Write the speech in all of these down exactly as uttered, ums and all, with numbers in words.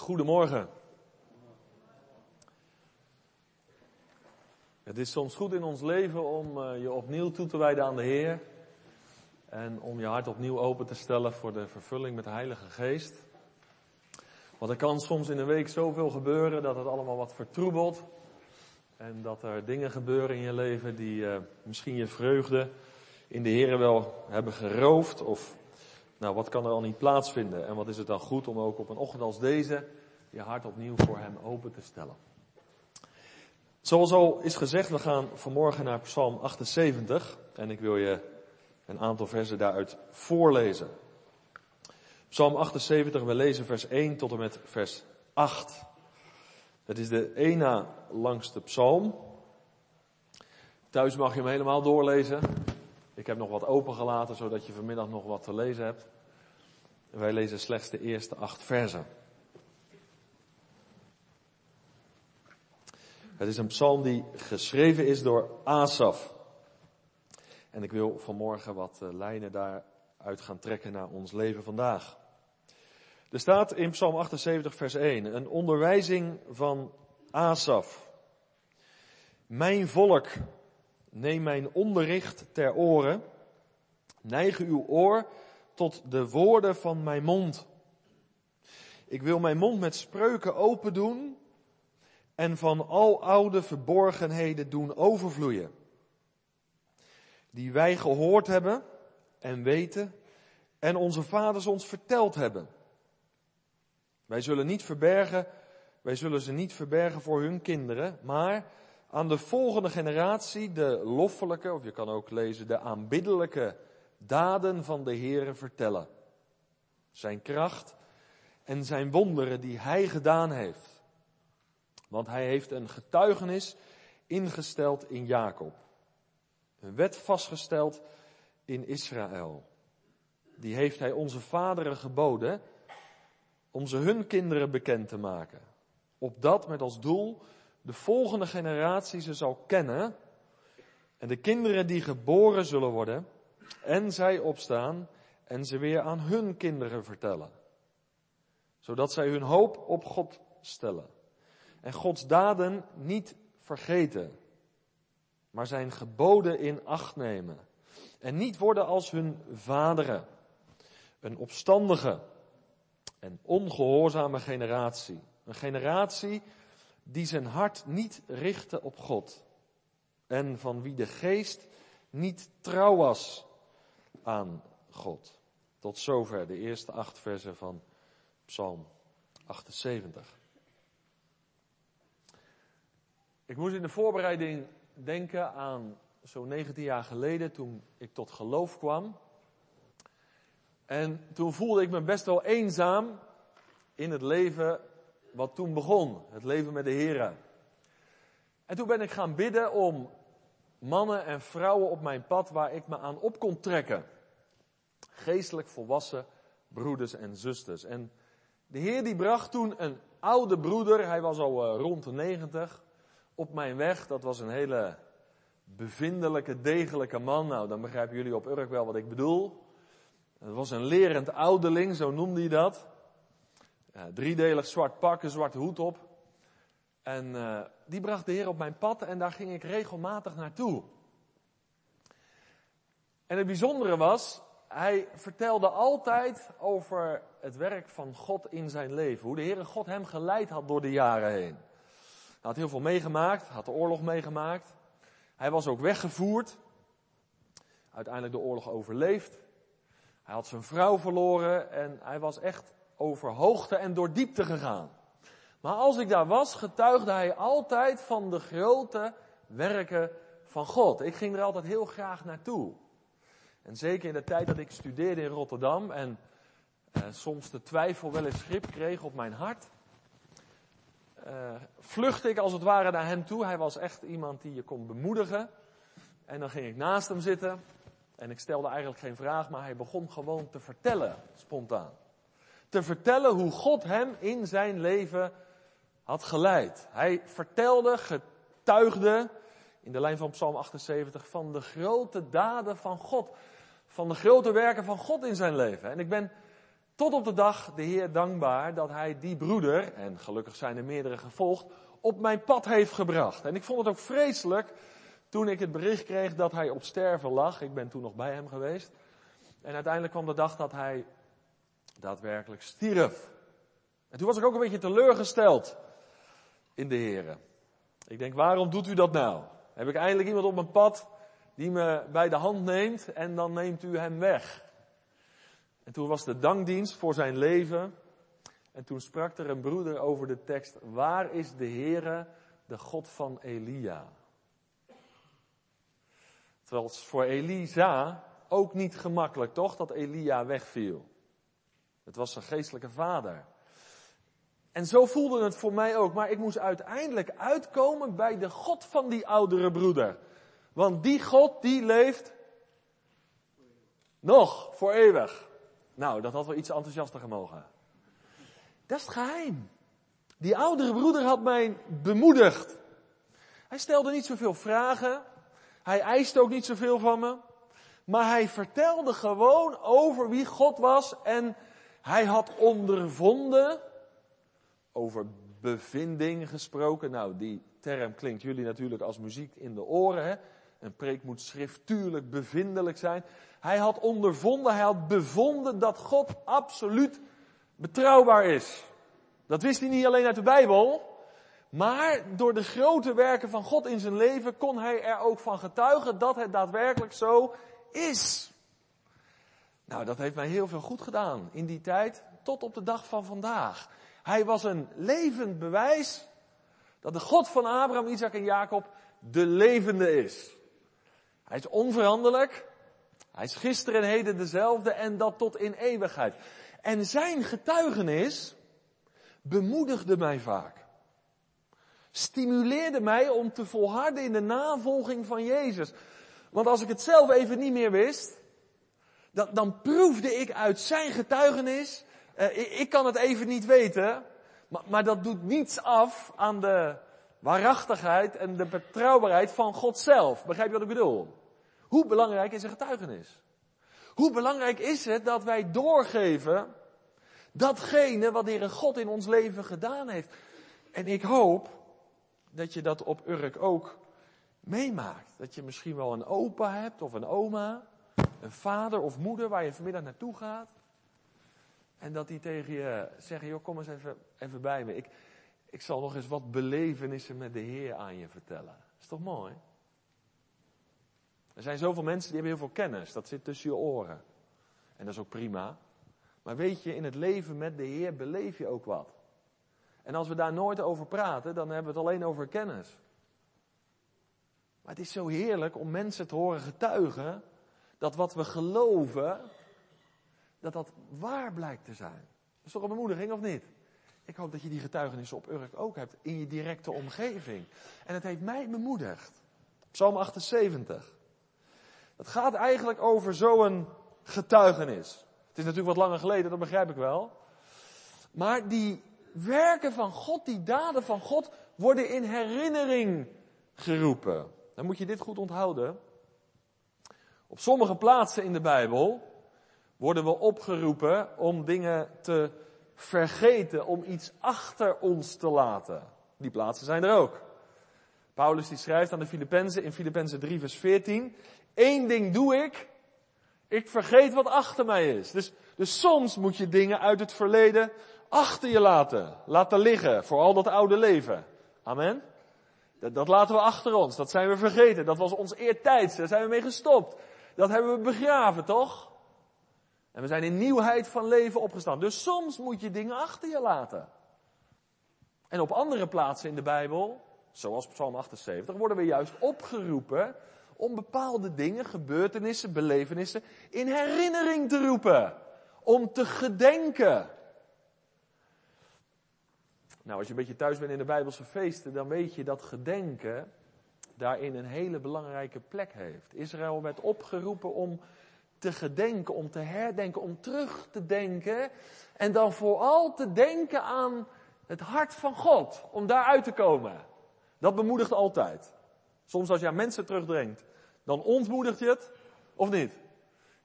Goedemorgen. Het is soms goed in ons leven om uh, je opnieuw toe te wijden aan de Heer. En om je hart opnieuw open te stellen voor de vervulling met de Heilige Geest. Want er kan soms in een week zoveel gebeuren dat het allemaal wat vertroebelt. En dat er dingen gebeuren in je leven die uh, misschien je vreugde in de Heer wel hebben geroofd. Of nou, wat kan er al niet plaatsvinden? En wat is het dan goed om ook op een ochtend als deze je hart opnieuw voor Hem open te stellen. Zoals al is gezegd, we gaan vanmorgen naar Psalm achtenzeventig. En ik wil je een aantal versen daaruit voorlezen. Psalm achtenzeventig, we lezen vers één tot en met vers acht. Het is de één na langste psalm. Thuis mag je hem helemaal doorlezen. Ik heb nog wat opengelaten, zodat je vanmiddag nog wat te lezen hebt. Wij lezen slechts de eerste acht versen. Het is een psalm die geschreven is door Asaf. En ik wil vanmorgen wat lijnen daaruit gaan trekken naar ons leven vandaag. Er staat in Psalm achtenzeventig vers één, een onderwijzing van Asaf. Mijn volk, neem mijn onderricht ter oren. Neig uw oor tot de woorden van mijn mond. Ik wil mijn mond met spreuken open doen en van al oude verborgenheden doen overvloeien. Die wij gehoord hebben en weten en onze vaders ons verteld hebben. Wij zullen niet verbergen, wij zullen ze niet verbergen voor hun kinderen, maar aan de volgende generatie de loffelijke, of je kan ook lezen de aanbiddelijke daden van de Heere vertellen. Zijn kracht en zijn wonderen die hij gedaan heeft. Want hij heeft een getuigenis ingesteld in Jacob. Een wet vastgesteld in Israël. Die heeft hij onze vaderen geboden om ze hun kinderen bekend te maken. Opdat met als doel de volgende generatie ze zal kennen. En de kinderen die geboren zullen worden en zij opstaan en ze weer aan hun kinderen vertellen. Zodat zij hun hoop op God stellen. En Gods daden niet vergeten, maar zijn geboden in acht nemen. En niet worden als hun vaderen, een opstandige en ongehoorzame generatie. Een generatie die zijn hart niet richtte op God. En van wie de geest niet trouw was aan God. Tot zover de eerste acht versen van Psalm achtenzeventig. Ik moest in de voorbereiding denken aan zo'n negentien jaar geleden toen ik tot geloof kwam. En toen voelde ik me best wel eenzaam in het leven wat toen begon. Het leven met de Here. En toen ben ik gaan bidden om mannen en vrouwen op mijn pad waar ik me aan op kon trekken. Geestelijk volwassen broeders en zusters. En de Heer die bracht toen een oude broeder, hij was al uh, rond de negentig, op mijn weg. Dat was een hele bevindelijke, degelijke man. Nou, dan begrijpen jullie op Urk wel wat ik bedoel. Het was een lerend ouderling, zo noemde hij dat. Ja, driedelig zwart pak, een zwarte hoed op. En uh, die bracht de Heer op mijn pad en daar ging ik regelmatig naartoe. En het bijzondere was, hij vertelde altijd over het werk van God in zijn leven. Hoe de Heere God hem geleid had door de jaren heen. Hij had heel veel meegemaakt, had de oorlog meegemaakt. Hij was ook weggevoerd. Uiteindelijk de oorlog overleefd. Hij had zijn vrouw verloren en hij was echt over hoogte en door diepte gegaan. Maar als ik daar was, getuigde hij altijd van de grote werken van God. Ik ging er altijd heel graag naartoe. En zeker in de tijd dat ik studeerde in Rotterdam en eh, soms de twijfel wel eens grip kreeg op mijn hart. Uh, vluchtte ik als het ware naar hem toe. Hij was echt iemand die je kon bemoedigen. En dan ging ik naast hem zitten. En ik stelde eigenlijk geen vraag, maar hij begon gewoon te vertellen, spontaan. Te vertellen hoe God hem in zijn leven had geleid. Hij vertelde, getuigde, in de lijn van Psalm achtenzeventig, van de grote daden van God. Van de grote werken van God in zijn leven. En ik ben tot op de dag de Heer dankbaar dat hij die broeder, en gelukkig zijn er meerdere gevolgd, op mijn pad heeft gebracht. En ik vond het ook vreselijk toen ik het bericht kreeg dat hij op sterven lag. Ik ben toen nog bij hem geweest. En uiteindelijk kwam de dag dat hij daadwerkelijk stierf. En toen was ik ook een beetje teleurgesteld in de Heer. Ik denk, waarom doet u dat nou? Heb ik eindelijk iemand op mijn pad die me bij de hand neemt en dan neemt u hem weg. En toen was de dankdienst voor zijn leven. En toen sprak er een broeder over de tekst, waar is de Heere, de God van Elia? Terwijl het voor Elisa ook niet gemakkelijk, toch, dat Elia wegviel. Het was zijn geestelijke vader. En zo voelde het voor mij ook, maar ik moest uiteindelijk uitkomen bij de God van die oudere broeder. Want die God, die leeft nog, voor eeuwig. Nou, dat had wel iets enthousiaster gemogen. Dat is het geheim. Die oudere broeder had mij bemoedigd. Hij stelde niet zoveel vragen. Hij eiste ook niet zoveel van me. Maar hij vertelde gewoon over wie God was. En hij had ondervonden, over bevinding gesproken. Nou, die term klinkt jullie natuurlijk als muziek in de oren. Hè? Een preek moet schriftuurlijk bevindelijk zijn. Hij had ondervonden, hij had bevonden dat God absoluut betrouwbaar is. Dat wist hij niet alleen uit de Bijbel. Maar door de grote werken van God in zijn leven kon hij er ook van getuigen dat het daadwerkelijk zo is. Nou, dat heeft mij heel veel goed gedaan in die tijd tot op de dag van vandaag. Hij was een levend bewijs dat de God van Abraham, Isaac en Jacob de levende is. Hij is onveranderlijk. Hij is gisteren en heden dezelfde en dat tot in eeuwigheid. En zijn getuigenis bemoedigde mij vaak. Stimuleerde mij om te volharden in de navolging van Jezus. Want als ik het zelf even niet meer wist, dan, dan proefde ik uit zijn getuigenis. Uh, ik, ik kan het even niet weten, maar, maar dat doet niets af aan de waarachtigheid en de betrouwbaarheid van God zelf. Begrijp je wat ik bedoel? Hoe belangrijk is een getuigenis? Hoe belangrijk is het dat wij doorgeven datgene wat de Heere God in ons leven gedaan heeft? En ik hoop dat je dat op Urk ook meemaakt. Dat je misschien wel een opa hebt of een oma, een vader of moeder waar je vanmiddag naartoe gaat. En dat die tegen je zeggen, joh, kom eens even, even bij me. Ik, ik zal nog eens wat belevenissen met de Heer aan je vertellen. Is toch mooi? Er zijn zoveel mensen die hebben heel veel kennis. Dat zit tussen je oren. En dat is ook prima. Maar weet je, in het leven met de Heer beleef je ook wat. En als we daar nooit over praten, dan hebben we het alleen over kennis. Maar het is zo heerlijk om mensen te horen getuigen dat wat we geloven, dat dat waar blijkt te zijn. Dat is toch een bemoediging, of niet? Ik hoop dat je die getuigenissen op Urk ook hebt in je directe omgeving. En het heeft mij bemoedigd. Psalm achtenzeventig. Het gaat eigenlijk over zo'n getuigenis. Het is natuurlijk wat langer geleden, dat begrijp ik wel. Maar die werken van God, die daden van God, worden in herinnering geroepen. Dan moet je dit goed onthouden. Op sommige plaatsen in de Bijbel worden we opgeroepen om dingen te vergeten, om iets achter ons te laten. Die plaatsen zijn er ook. Paulus die schrijft aan de Filippenzen in Filippenzen drie vers veertien. Eén ding doe ik, ik vergeet wat achter mij is. Dus, dus soms moet je dingen uit het verleden achter je laten. Laten liggen, vooral dat oude leven. Amen. Dat, dat laten we achter ons, dat zijn we vergeten. Dat was ons eertijds, daar zijn we mee gestopt. Dat hebben we begraven, toch? En we zijn in nieuwheid van leven opgestaan. Dus soms moet je dingen achter je laten. En op andere plaatsen in de Bijbel, zoals Psalm achtenzeventig, worden we juist opgeroepen om bepaalde dingen, gebeurtenissen, belevenissen in herinnering te roepen. Om te gedenken. Nou, als je een beetje thuis bent in de Bijbelse feesten, dan weet je dat gedenken daarin een hele belangrijke plek heeft. Israël werd opgeroepen om te gedenken, om te herdenken, om terug te denken. En dan vooral te denken aan het hart van God, om daaruit te komen. Dat bemoedigt altijd. Soms als je aan mensen terugdenkt, dan ontmoedigt je het, of niet?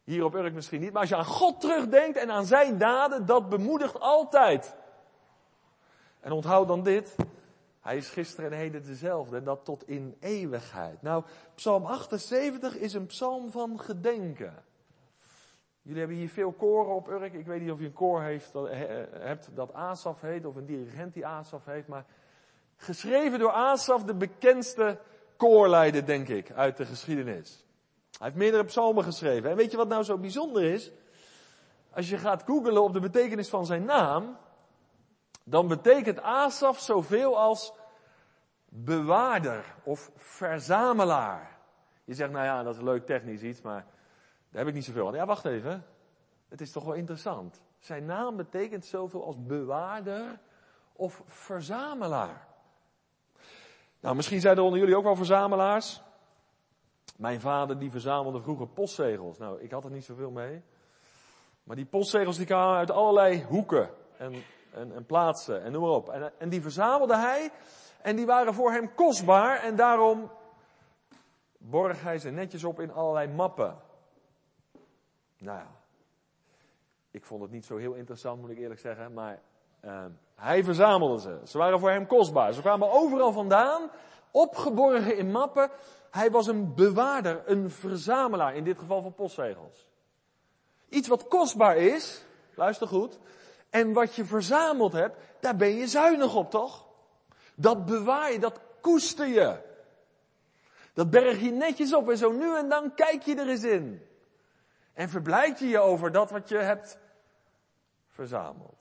Hier op Urk misschien niet, maar als je aan God terugdenkt en aan zijn daden, dat bemoedigt altijd. En onthoud dan dit, hij is gisteren en heden dezelfde en dat tot in eeuwigheid. Nou, Psalm achtenzeventig is een psalm van gedenken. Jullie hebben hier veel koren op Urk. Ik weet niet of je een koor heeft, dat, he, hebt dat Asaf heet of een dirigent die Asaf heet. Maar geschreven door Asaf, de bekendste koorleider, denk ik, uit de geschiedenis. Hij heeft meerdere psalmen geschreven. En weet je wat nou zo bijzonder is? Als je gaat googlen op de betekenis van zijn naam, dan betekent Asaf zoveel als bewaarder of verzamelaar. Je zegt, nou ja, dat is leuk technisch iets, maar daar heb ik niet zoveel aan. Ja, wacht even. Het is toch wel interessant. Zijn naam betekent zoveel als bewaarder of verzamelaar. Nou, misschien zijn er onder jullie ook wel verzamelaars. Mijn vader die verzamelde vroeger postzegels. Nou, ik had er niet zoveel mee. Maar die postzegels die kwamen uit allerlei hoeken en, en, en plaatsen en noem maar op. En, en die verzamelde hij en die waren voor hem kostbaar. En daarom borg hij ze netjes op in allerlei mappen. Nou ja, ik vond het niet zo heel interessant, moet ik eerlijk zeggen. Maar uh, hij verzamelde ze. Ze waren voor hem kostbaar. Ze kwamen overal vandaan, opgeborgen in mappen. Hij was een bewaarder, een verzamelaar, in dit geval van postzegels. Iets wat kostbaar is, luister goed, en wat je verzameld hebt, daar ben je zuinig op, toch? Dat bewaar je, dat koester je. Dat berg je netjes op en zo nu en dan kijk je er eens in. En verblijd je je over dat wat je hebt verzameld.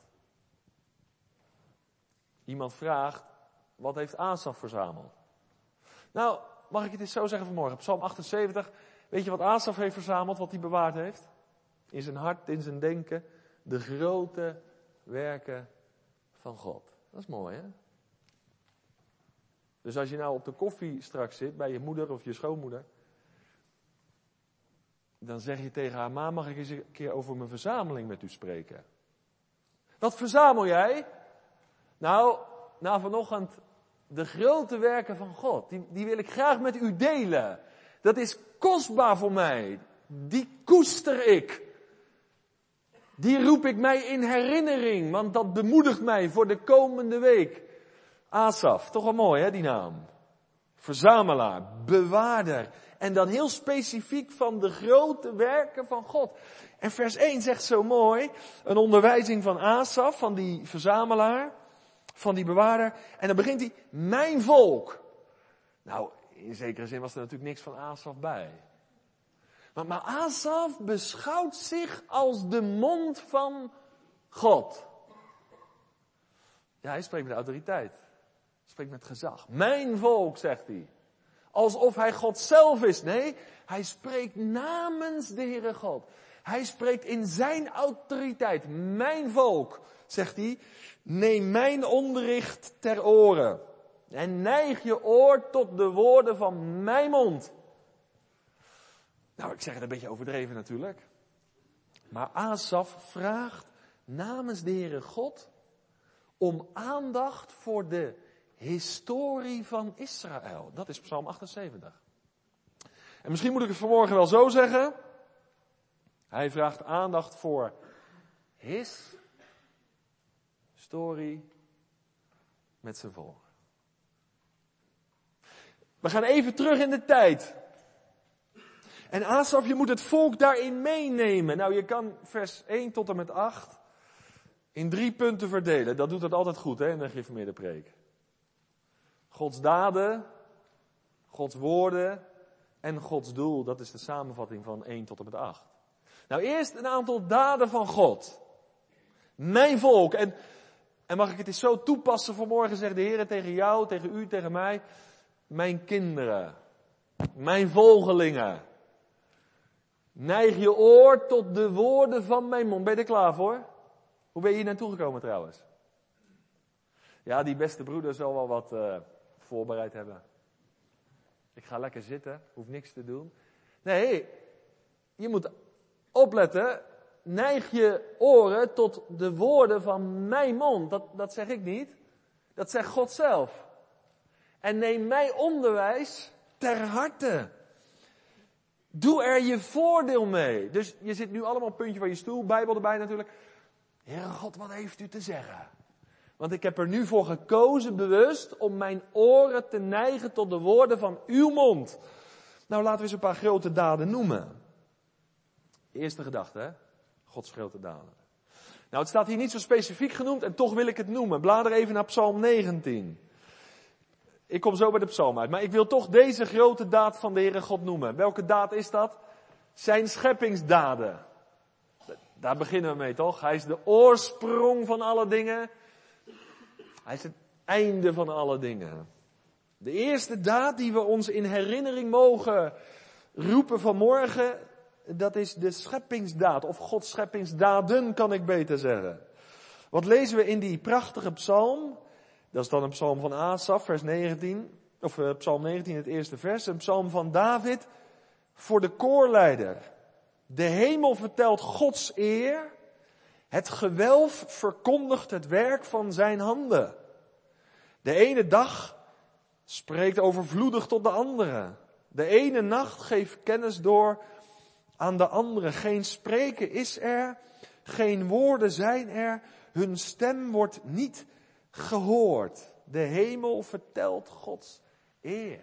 Iemand vraagt, wat heeft Asaf verzameld? Nou, mag ik het eens zo zeggen vanmorgen? Psalm achtenzeventig, weet je wat Asaf heeft verzameld, wat hij bewaard heeft? In zijn hart, in zijn denken, de grote werken van God. Dat is mooi, hè? Dus als je nou op de koffie straks zit, bij je moeder of je schoonmoeder, dan zeg je tegen haar, ma, mag ik eens een keer over mijn verzameling met u spreken? Wat verzamel jij? Nou, na vanochtend de grote werken van God, die, die wil ik graag met u delen. Dat is kostbaar voor mij. Die koester ik. Die roep ik mij in herinnering, want dat bemoedigt mij voor de komende week. Asaf, toch wel mooi hè, die naam. Verzamelaar, bewaarder. En dan heel specifiek van de grote werken van God. En vers één zegt zo mooi, een onderwijzing van Asaf, van die verzamelaar, van die bewaarder. En dan begint hij, mijn volk. Nou, in zekere zin was er natuurlijk niks van Asaf bij. Maar, maar Asaf beschouwt zich als de mond van God. Ja, hij spreekt met autoriteit. Hij spreekt met gezag. Mijn volk, zegt hij. Alsof hij God zelf is. Nee, hij spreekt namens de Heere God. Hij spreekt in zijn autoriteit. Mijn volk, zegt hij, neem mijn onderricht ter oren. En neig je oor tot de woorden van mijn mond. Nou, ik zeg het een beetje overdreven natuurlijk. Maar Asaf vraagt namens de Heere God om aandacht voor de historie van Israël. Dat is Psalm achtenzeventig. En misschien moet ik het vanmorgen wel zo zeggen. Hij vraagt aandacht voor his story met zijn volk. We gaan even terug in de tijd. En Asaf, je moet het volk daarin meenemen. Nou, je kan vers één tot en met acht in drie punten verdelen. Dat doet het altijd goed, hè, in een geïnformeerde preek. Gods daden, Gods woorden en Gods doel. Dat is de samenvatting van één tot en met acht. Nou, eerst een aantal daden van God. Mijn volk. En, en mag ik het eens zo toepassen vanmorgen, zegt de Heer tegen jou, tegen u, tegen mij. Mijn kinderen. Mijn volgelingen. Neig je oor tot de woorden van mijn mond. Ben je er klaar voor? Hoe ben je hier naartoe gekomen trouwens? Ja, die beste broeder zal wel wat uh, voorbereid hebben. Ik ga lekker zitten, hoef niks te doen. Nee, je moet opletten. Neig je oren tot de woorden van mijn mond. Dat, dat zeg ik niet. Dat zegt God zelf. En neem mijn onderwijs ter harte. Doe er je voordeel mee. Dus je zit nu allemaal op een puntje van je stoel, Bijbel erbij natuurlijk. Heere God, wat heeft u te zeggen? Want ik heb er nu voor gekozen bewust om mijn oren te neigen tot de woorden van uw mond. Nou, laten we eens een paar grote daden noemen. Eerste gedachte, hè? Gods grote daden. Nou, het staat hier niet zo specifiek genoemd en toch wil ik het noemen. Blader even naar Psalm negentien. Ik kom zo bij de psalm uit, maar ik wil toch deze grote daad van de Heere God noemen. Welke daad is dat? Zijn scheppingsdaden. Daar beginnen we mee, toch? Hij is de oorsprong van alle dingen. Hij is het einde van alle dingen. De eerste daad die we ons in herinnering mogen roepen vanmorgen, dat is de scheppingsdaad. Of Gods scheppingsdaden, kan ik beter zeggen. Wat lezen we in die prachtige psalm? Dat is dan een psalm van Asaf, vers negentien. Of uh, psalm negentien, het eerste vers. Een psalm van David voor de koorleider. De hemel vertelt Gods eer. Het gewelf verkondigt het werk van zijn handen. De ene dag spreekt overvloedig tot de andere. De ene nacht geeft kennis door aan de andere. Geen spreken is er, geen woorden zijn er, hun stem wordt niet gehoord. De hemel vertelt Gods eer.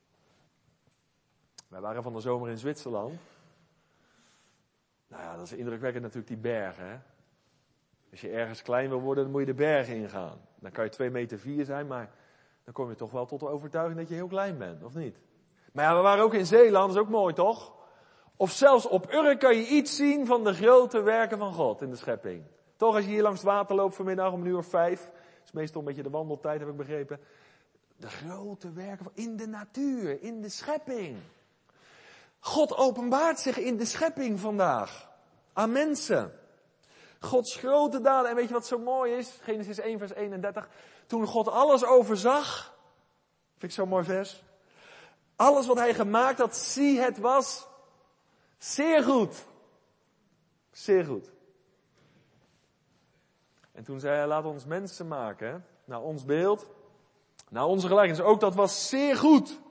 Wij waren van de zomer in Zwitserland. Nou ja, dat is indrukwekkend natuurlijk, die bergen. Hè? Als je ergens klein wil worden, dan moet je de bergen ingaan. Dan kan je twee meter vier zijn, maar dan kom je toch wel tot de overtuiging dat je heel klein bent, of niet? Maar ja, we waren ook in Zeeland, dat is ook mooi, toch? Of zelfs op Urk kan je iets zien van de grote werken van God in de schepping. Toch, als je hier langs het water loopt vanmiddag om een uur of vijf, dat is meestal een beetje de wandeltijd, heb ik begrepen. De grote werken van, in de natuur, in de schepping. God openbaart zich in de schepping vandaag. Aan mensen. Gods grote daden. En weet je wat zo mooi is? Genesis één vers eenendertig. Toen God alles overzag. Vind ik zo'n mooi vers. Alles wat hij gemaakt had, zie het was zeer goed. Zeer goed. En toen zei hij, laat ons mensen maken. Naar ons beeld. Naar onze gelijkenis. Ook dat was zeer goed.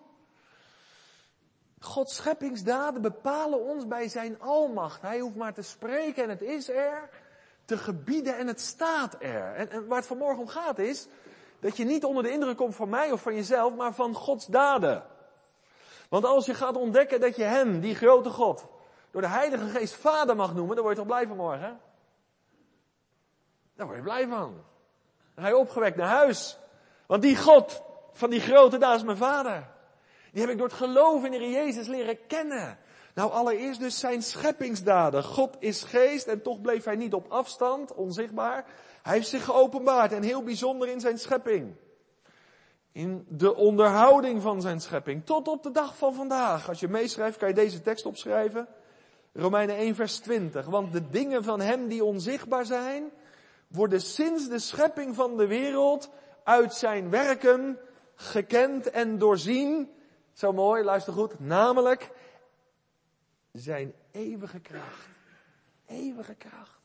Gods scheppingsdaden bepalen ons bij zijn almacht. Hij hoeft maar te spreken en het is er. Te gebieden en het staat er. En, en waar het vanmorgen om gaat is, dat je niet onder de indruk komt van mij of van jezelf, maar van Gods daden. Want als je gaat ontdekken dat je hem, die grote God, door de Heilige Geest Vader mag noemen, dan word je toch blij vanmorgen? Hè? Daar word je blij van. Dan ga je opgewekt naar huis. Want die God van die grote daden is mijn Vader. Die heb ik door het geloof in de Heer Jezus leren kennen. Nou, allereerst dus zijn scheppingsdaden. God is geest en toch bleef hij niet op afstand, onzichtbaar. Hij heeft zich geopenbaard en heel bijzonder in zijn schepping. In de onderhouding van zijn schepping. Tot op de dag van vandaag. Als je meeschrijft kan je deze tekst opschrijven. Romeinen één vers twintig. Want de dingen van hem die onzichtbaar zijn, worden sinds de schepping van de wereld uit zijn werken gekend en doorzien. Zo mooi, luister goed. Namelijk zijn eeuwige kracht. Eeuwige kracht.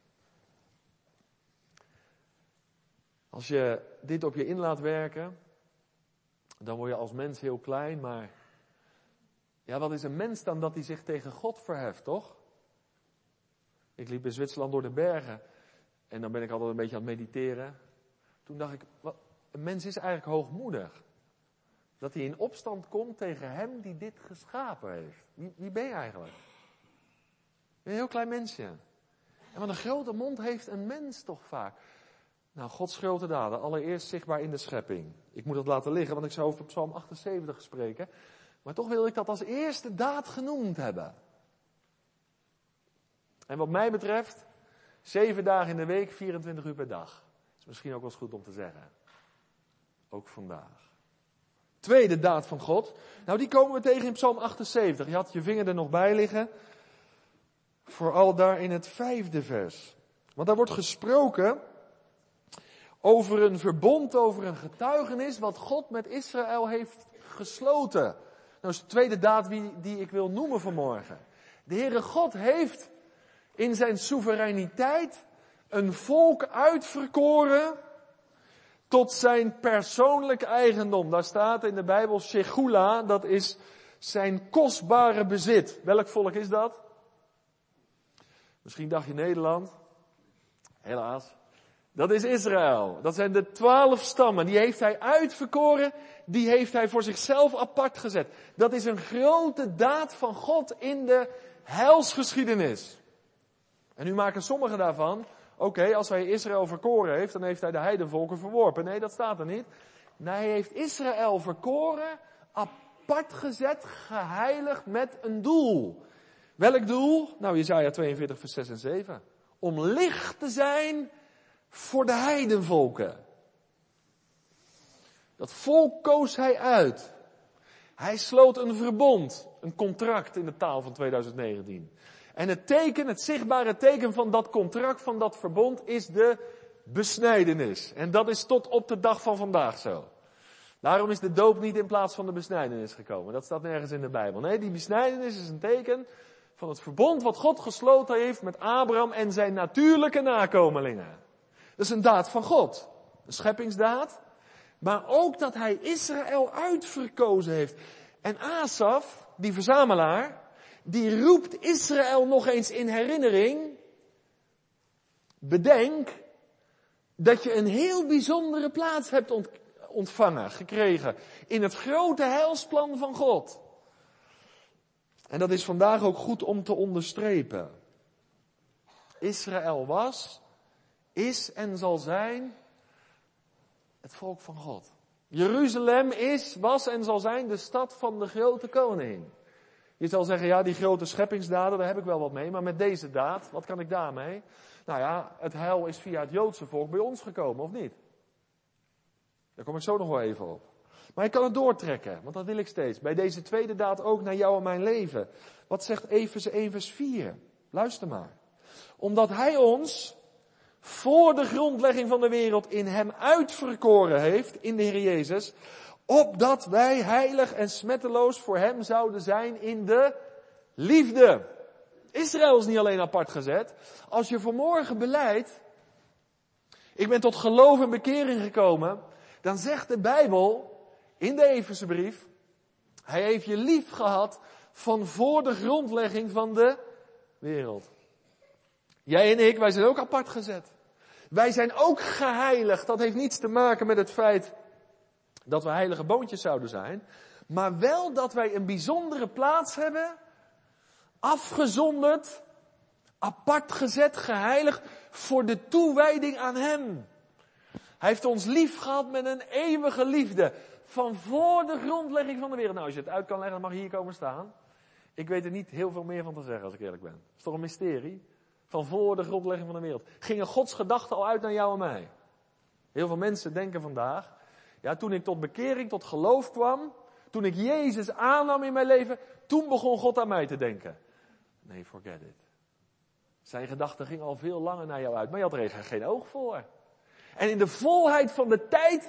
Als je dit op je in laat werken, dan word je als mens heel klein, maar ja, wat is een mens dan dat hij zich tegen God verheft, toch? Ik liep in Zwitserland door de bergen en dan ben ik altijd een beetje aan het mediteren. Toen dacht ik, wat, een mens is eigenlijk hoogmoedig. Dat hij in opstand komt tegen hem die dit geschapen heeft. Wie, wie ben je eigenlijk? Ben je een heel klein mensje. En wat een grote mond heeft een mens toch vaak. Nou, Gods grote daden, allereerst zichtbaar in de schepping. Ik moet dat laten liggen, want ik zou over Psalm achtenzeventig spreken. Maar toch wil ik dat als eerste daad genoemd hebben. En wat mij betreft, zeven dagen in de week, vierentwintig uur per dag. Dat is misschien ook wel eens goed om te zeggen. Ook vandaag. Tweede daad van God. Nou, die komen we tegen in Psalm achtenzeventig. Je had je vinger er nog bij liggen. Vooral daar in het vijfde vers. Want daar wordt gesproken over een verbond, over een getuigenis wat God met Israël heeft gesloten. Nou, dat is de tweede daad die, die ik wil noemen vanmorgen. De Heere God heeft in zijn soevereiniteit een volk uitverkoren tot zijn persoonlijk eigendom. Daar staat in de Bijbel Shechula, dat is zijn kostbare bezit. Welk volk is dat? Misschien dacht je Nederland. Helaas. Dat is Israël. Dat zijn de twaalf stammen. Die heeft hij uitverkoren. Die heeft hij voor zichzelf apart gezet. Dat is een grote daad van God in de heilsgeschiedenis. En nu maken sommigen daarvan, oké, okay, als hij Israël verkoren heeft, dan heeft hij de heidenvolken verworpen. Nee, dat staat er niet. Nee, hij heeft Israël verkoren, apart gezet, geheiligd met een doel. Welk doel? Nou, Jesaja tweeënveertig vers zes en zeven. Om licht te zijn voor de heidenvolken. Dat volk koos hij uit. Hij sloot een verbond, een contract in de taal van twintig negentien. En het teken, het zichtbare teken van dat contract, van dat verbond, is de besnijdenis. En dat is tot op de dag van vandaag zo. Daarom is de doop niet in plaats van de besnijdenis gekomen. Dat staat nergens in de Bijbel. Nee, die besnijdenis is een teken van het verbond wat God gesloten heeft met Abraham en zijn natuurlijke nakomelingen. Dat is een daad van God. Een scheppingsdaad. Maar ook dat hij Israël uitverkozen heeft. En Asaf, die verzamelaar, die roept Israël nog eens in herinnering. Bedenk dat je een heel bijzondere plaats hebt ontvangen, gekregen. In het grote heilsplan van God. En dat is vandaag ook goed om te onderstrepen. Israël was, is en zal zijn het volk van God. Jeruzalem is, was en zal zijn de stad van de grote koning. Je zal zeggen, ja, die grote scheppingsdaden, daar heb ik wel wat mee. Maar met deze daad, wat kan ik daarmee? Nou ja, het heil is via het Joodse volk bij ons gekomen, of niet? Daar kom ik zo nog wel even op. Maar ik kan het doortrekken, want dat wil ik steeds. Bij deze tweede daad ook naar jou en mijn leven. Wat zegt Efeze één vers vier? Luister maar. Omdat hij ons voor de grondlegging van de wereld in hem uitverkoren heeft, in de Heer Jezus, opdat wij heilig en smetteloos voor hem zouden zijn in de liefde. Israël is niet alleen apart gezet. Als je vanmorgen belijdt, ik ben tot geloof en bekering gekomen, dan zegt de Bijbel in de Efezebrief, hij heeft je lief gehad van voor de grondlegging van de wereld. Jij en ik, wij zijn ook apart gezet. Wij zijn ook geheiligd. Dat heeft niets te maken met het feit dat we heilige boontjes zouden zijn. Maar wel dat wij een bijzondere plaats hebben. Afgezonderd. Apart gezet, geheiligd. Voor de toewijding aan hem. Hij heeft ons lief gehad met een eeuwige liefde. Van voor de grondlegging van de wereld. Nou, als je het uit kan leggen, dan mag je hier komen staan. Ik weet er niet heel veel meer van te zeggen, als ik eerlijk ben. Het is toch een mysterie? Van voor de grondlegging van de wereld. Gingen Gods gedachten al uit naar jou en mij? Heel veel mensen denken vandaag, ja, toen ik tot bekering, tot geloof kwam, toen ik Jezus aannam in mijn leven, toen begon God aan mij te denken. Nee, forget it. Zijn gedachten gingen al veel langer naar jou uit, maar je had er geen oog voor. En in de volheid van de tijd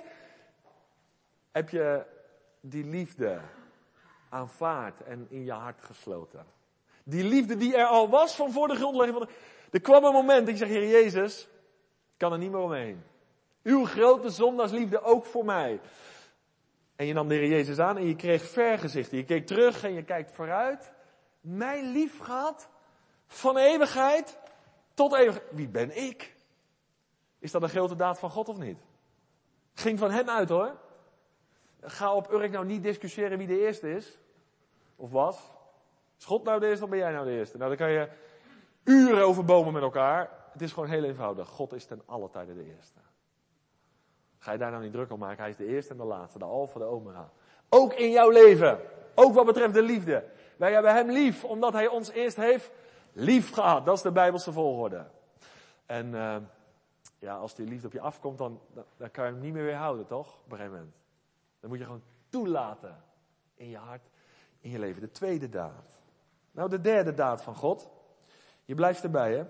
heb je die liefde aanvaard en in je hart gesloten. Die liefde die er al was van voor de grondlegging van de... Er kwam een moment dat je zegt, Heer Jezus, ik kan er niet meer omheen. Uw grote zondaarsliefde ook voor mij. En je nam de Heer Jezus aan en je kreeg vergezichten. Je keek terug en je kijkt vooruit. Mij lief gehad, van eeuwigheid tot eeuwigheid. Wie ben ik? Is dat een grote daad van God of niet? Ging van hem uit hoor. Ga op Urk nou niet discussiëren wie de eerste is. Of was. Is God nou de eerste of ben jij nou de eerste? Nou, dan kan je uren overbomen met elkaar. Het is gewoon heel eenvoudig. God is ten alle tijden de eerste. Ga je daar nou niet druk om maken. Hij is de eerste en de laatste. De alfa, de omega. Ook in jouw leven. Ook wat betreft de liefde. Wij hebben hem lief. Omdat hij ons eerst heeft lief gehad. Dat is de Bijbelse volgorde. En uh, ja, als die liefde op je afkomt. Dan, dan, dan kan je hem niet meer weerhouden, toch? Op een gegeven moment. Dan moet je gewoon toelaten. In je hart. In je leven. De tweede daad. Nou, de derde daad van God. Je blijft erbij, hè.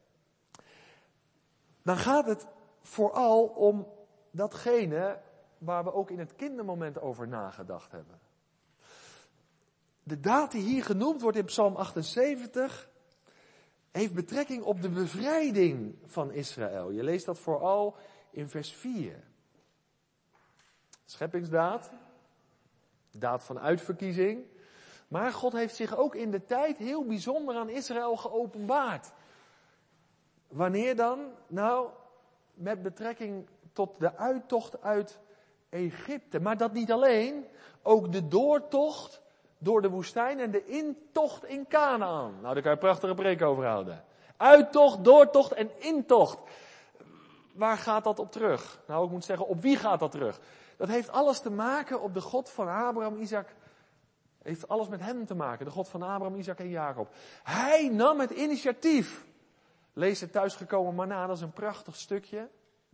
Dan gaat het vooral om datgene waar we ook in het kindermoment over nagedacht hebben. De daad die hier genoemd wordt in Psalm achtenzeventig... heeft betrekking op de bevrijding van Israël. Je leest dat vooral in vers vier. Scheppingsdaad. Daad van uitverkiezing. Maar God heeft zich ook in de tijd heel bijzonder aan Israël geopenbaard. Wanneer dan? Nou, met betrekking tot de uittocht uit Egypte. Maar dat niet alleen, ook de doortocht door de woestijn en de intocht in Kanaan. Nou, daar kan je een prachtige preek over houden. Uittocht, doortocht en intocht. Waar gaat dat op terug? Nou, ik moet zeggen, op wie gaat dat terug? Dat heeft alles te maken op de God van Abraham, Isaac. Heeft alles met hem te maken. De God van Abraham, Isaac en Jacob. Hij nam het initiatief. Lees het thuisgekomen manna, dat is een prachtig stukje.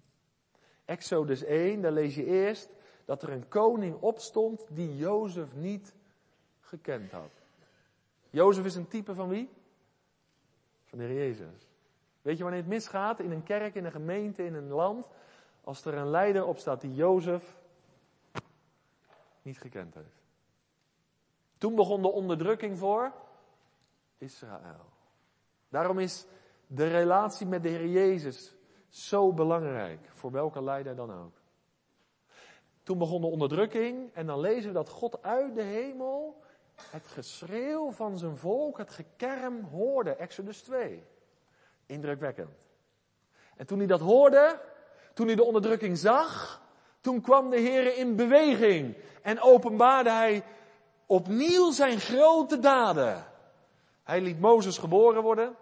Exodus één, daar lees je eerst dat er een koning opstond die Jozef niet gekend had. Jozef is een type van wie? Van de Heer Jezus. Weet je wanneer het misgaat in een kerk, in een gemeente, in een land? Als er een leider opstaat die Jozef niet gekend heeft. Toen begon de onderdrukking voor Israël. Daarom is de relatie met de Heer Jezus zo belangrijk, voor welke leider dan ook. Toen begon de onderdrukking en dan lezen we dat God uit de hemel het geschreeuw van zijn volk, het gekerm hoorde. Exodus twee. Indrukwekkend. En toen hij dat hoorde, toen hij de onderdrukking zag, toen kwam de Heer in beweging en openbaarde hij opnieuw zijn grote daden. Hij liet Mozes geboren worden.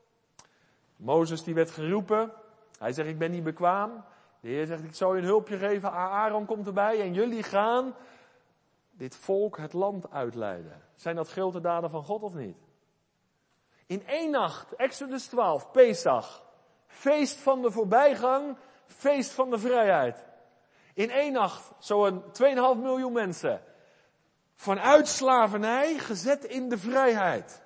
Mozes die werd geroepen. Hij zegt, ik ben niet bekwaam. De Heer zegt, ik zal je een hulpje geven. Aaron komt erbij en jullie gaan dit volk het land uitleiden. Zijn dat grote daden van God of niet? In één nacht, Exodus twaalf, Pesach. Feest van de voorbijgang, feest van de vrijheid. In één nacht, zo'n twee komma vijf miljoen mensen. Vanuit slavernij, gezet in de vrijheid.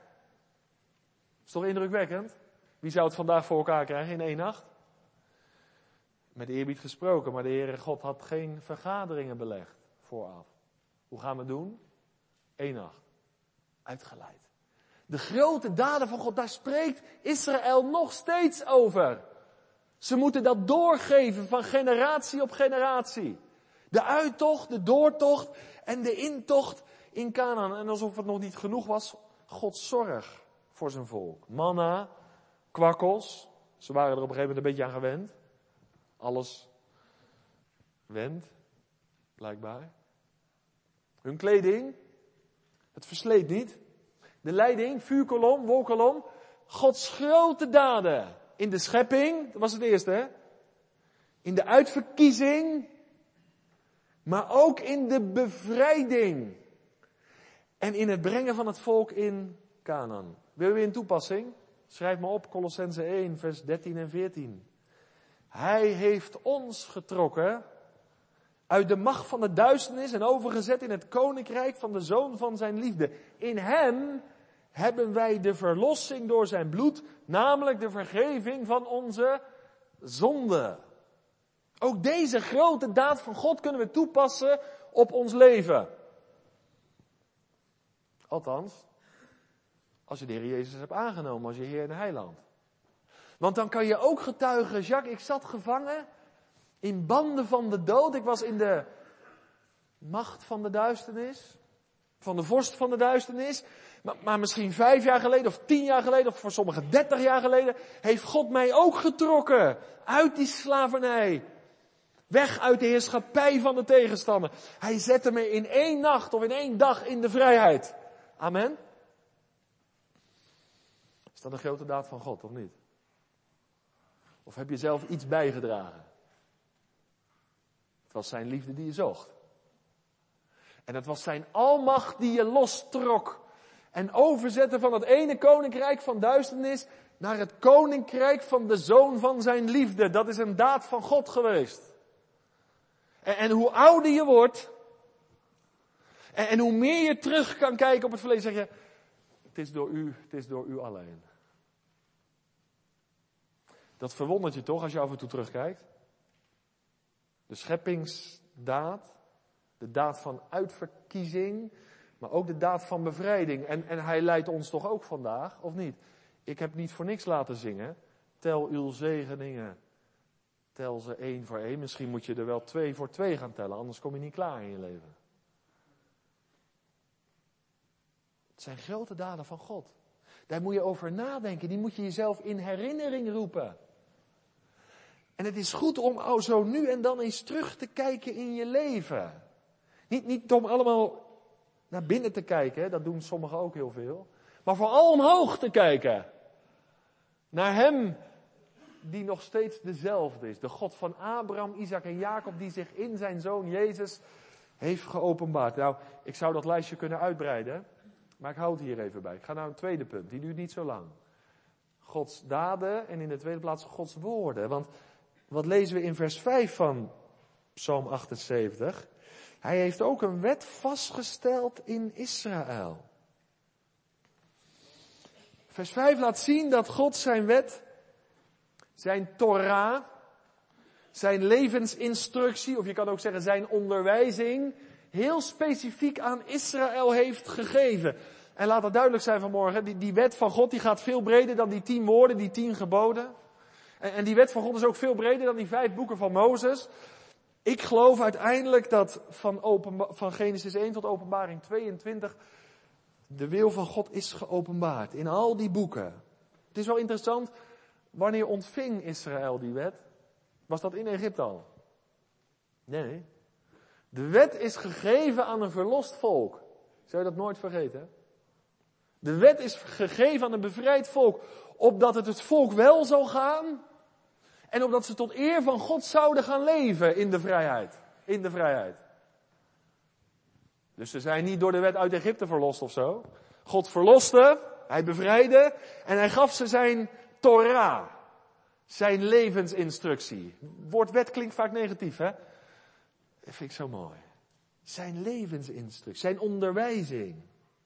Is toch indrukwekkend? Wie zou het vandaag voor elkaar krijgen in één nacht? Met eerbied gesproken, maar de Heere God had geen vergaderingen belegd vooraf. Hoe gaan we het doen? Eén nacht. Uitgeleid. De grote daden van God, daar spreekt Israël nog steeds over. Ze moeten dat doorgeven van generatie op generatie. De uittocht, de doortocht en de intocht in Kanaan. En alsof het nog niet genoeg was, Gods zorg voor zijn volk. Manna, kwakkels, ze waren er op een gegeven moment een beetje aan gewend. Alles wendt, blijkbaar. Hun kleding, het versleet niet. De leiding, vuurkolom, wolkolom. Gods grote daden in de schepping, dat was het eerste hè. In de uitverkiezing, maar ook in de bevrijding. En in het brengen van het volk in Kanaan. Wil je weer in toepassing? Schrijf maar op, Kolossenzen één, vers dertien en veertien. Hij heeft ons getrokken uit de macht van de duisternis en overgezet in het koninkrijk van de Zoon van zijn liefde. In hem hebben wij de verlossing door zijn bloed, namelijk de vergeving van onze zonden. Ook deze grote daad van God kunnen we toepassen op ons leven. Althans, als je de Heer Jezus hebt aangenomen als je Heer en Heiland. Want dan kan je ook getuigen, Jacques, ik zat gevangen in banden van de dood. Ik was in de macht van de duisternis, van de vorst van de duisternis. Maar, maar misschien vijf jaar geleden of tien jaar geleden of voor sommigen dertig jaar geleden heeft God mij ook getrokken uit die slavernij. Weg uit de heerschappij van de tegenstander. Hij zette me in één nacht of in één dag in de vrijheid. Amen. Is dat een grote daad van God of niet? Of heb je zelf iets bijgedragen? Het was zijn liefde die je zocht. En het was zijn almacht die je lostrok. En overzette van het ene koninkrijk van duisternis naar het koninkrijk van de Zoon van zijn liefde. Dat is een daad van God geweest. En, en hoe ouder je wordt, en, en hoe meer je terug kan kijken op het verleden, zeg je, het is door u, het is door u alleen. Dat verwondert je toch als je af en toe terugkijkt? De scheppingsdaad, de daad van uitverkiezing, maar ook de daad van bevrijding. En, en hij leidt ons toch ook vandaag, of niet? Ik heb niet voor niks laten zingen. Tel uw zegeningen. Tel ze één voor één. Misschien moet je er wel twee voor twee gaan tellen, anders kom je niet klaar in je leven. Het zijn grote daden van God. Daar moet je over nadenken. Die moet je jezelf in herinnering roepen. En het is goed om zo nu en dan eens terug te kijken in je leven. Niet, niet om allemaal naar binnen te kijken, hè? Dat doen sommigen ook heel veel. Maar vooral omhoog te kijken. Naar Hem die nog steeds dezelfde is. De God van Abraham, Isaac en Jacob die zich in zijn Zoon Jezus heeft geopenbaard. Nou, ik zou dat lijstje kunnen uitbreiden. Maar ik hou het hier even bij. Ik ga naar een tweede punt. Die duurt niet zo lang. Gods daden en in de tweede plaats Gods woorden. Want wat lezen we in vers vijf van Psalm achtenzeventig? Hij heeft ook een wet vastgesteld in Israël. Vers vijf laat zien dat God zijn wet, zijn Torah, zijn levensinstructie, of je kan ook zeggen zijn onderwijzing, heel specifiek aan Israël heeft gegeven. En laat dat duidelijk zijn vanmorgen, die, die wet van God die gaat veel breder dan die tien woorden, die tien geboden. En, en die wet van God is ook veel breder dan die vijf boeken van Mozes. Ik geloof uiteindelijk dat van, openba- van Genesis één tot Openbaring tweeëntwintig de wil van God is geopenbaard in al die boeken. Het is wel interessant, wanneer ontving Israël die wet? Was dat in Egypte al? Nee. De wet is gegeven aan een verlost volk. Zou je dat nooit vergeten? De wet is gegeven aan een bevrijd volk, opdat het het volk wel zou gaan en opdat ze tot eer van God zouden gaan leven in de vrijheid. In de vrijheid. Dus ze zijn niet door de wet uit Egypte verlost of zo. God verloste, hij bevrijdde en hij gaf ze zijn Torah. Zijn levensinstructie. Het woord wet klinkt vaak negatief, hè? Dat vind ik zo mooi. Zijn levensinstructie, zijn onderwijzing.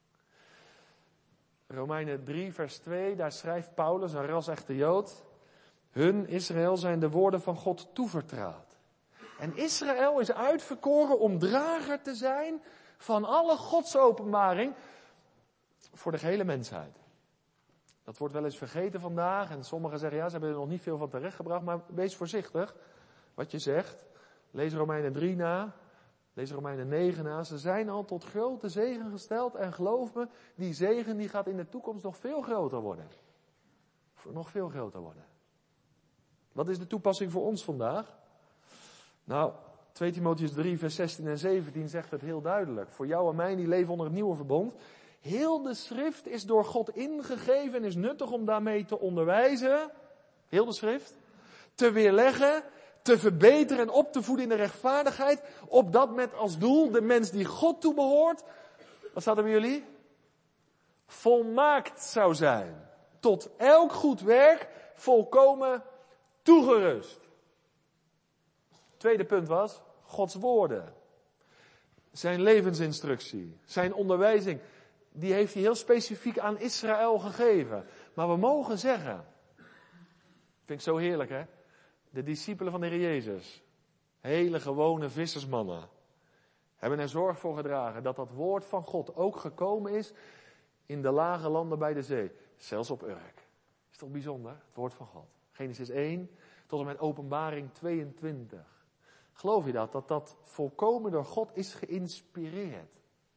Romeinen drie vers twee, daar schrijft Paulus, een ras-echte Jood. Hun, Israël, zijn de woorden van God toevertrouwd. En Israël is uitverkoren om drager te zijn van alle Godsopenbaring voor de gehele mensheid. Dat wordt wel eens vergeten vandaag en sommigen zeggen ja, ze hebben er nog niet veel van terechtgebracht, maar wees voorzichtig wat je zegt. Lees Romeinen drie na, lees Romeinen negen na. Ze zijn al tot grote zegen gesteld en geloof me, die zegen die gaat in de toekomst nog veel groter worden. Nog veel groter worden. Wat is de toepassing voor ons vandaag? Nou, twee Timotheüs drie vers zestien en zeventien zegt het heel duidelijk. Voor jou en mij die leven onder het nieuwe verbond. Heel de schrift is door God ingegeven en is nuttig om daarmee te onderwijzen. Heel de schrift. Te weerleggen, te verbeteren en op te voeden in de rechtvaardigheid. Opdat met als doel de mens die God toebehoort. Wat staat er bij jullie? Volmaakt zou zijn. Tot elk goed werk volkomen toegerust. Tweede punt was Gods woorden. Zijn levensinstructie, zijn onderwijzing, die heeft hij heel specifiek aan Israël gegeven. Maar we mogen zeggen, vind ik zo heerlijk hè, de discipelen van de Heer Jezus, hele gewone vissersmannen, hebben er zorg voor gedragen dat dat woord van God ook gekomen is in de lage landen bij de zee. Zelfs op Urk. Is toch bijzonder, het woord van God. Genesis één tot en met Openbaring tweeëntwintig. Geloof je dat? Dat dat volkomen door God is geïnspireerd.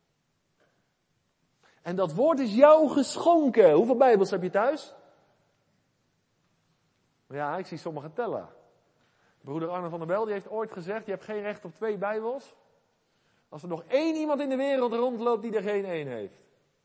En dat woord is jou geschonken. Hoeveel Bijbels heb je thuis? Ja, ik zie sommigen tellen. Broeder Arne van der Bel die heeft ooit gezegd, je hebt geen recht op twee Bijbels. Als er nog één iemand in de wereld rondloopt die er geen één heeft.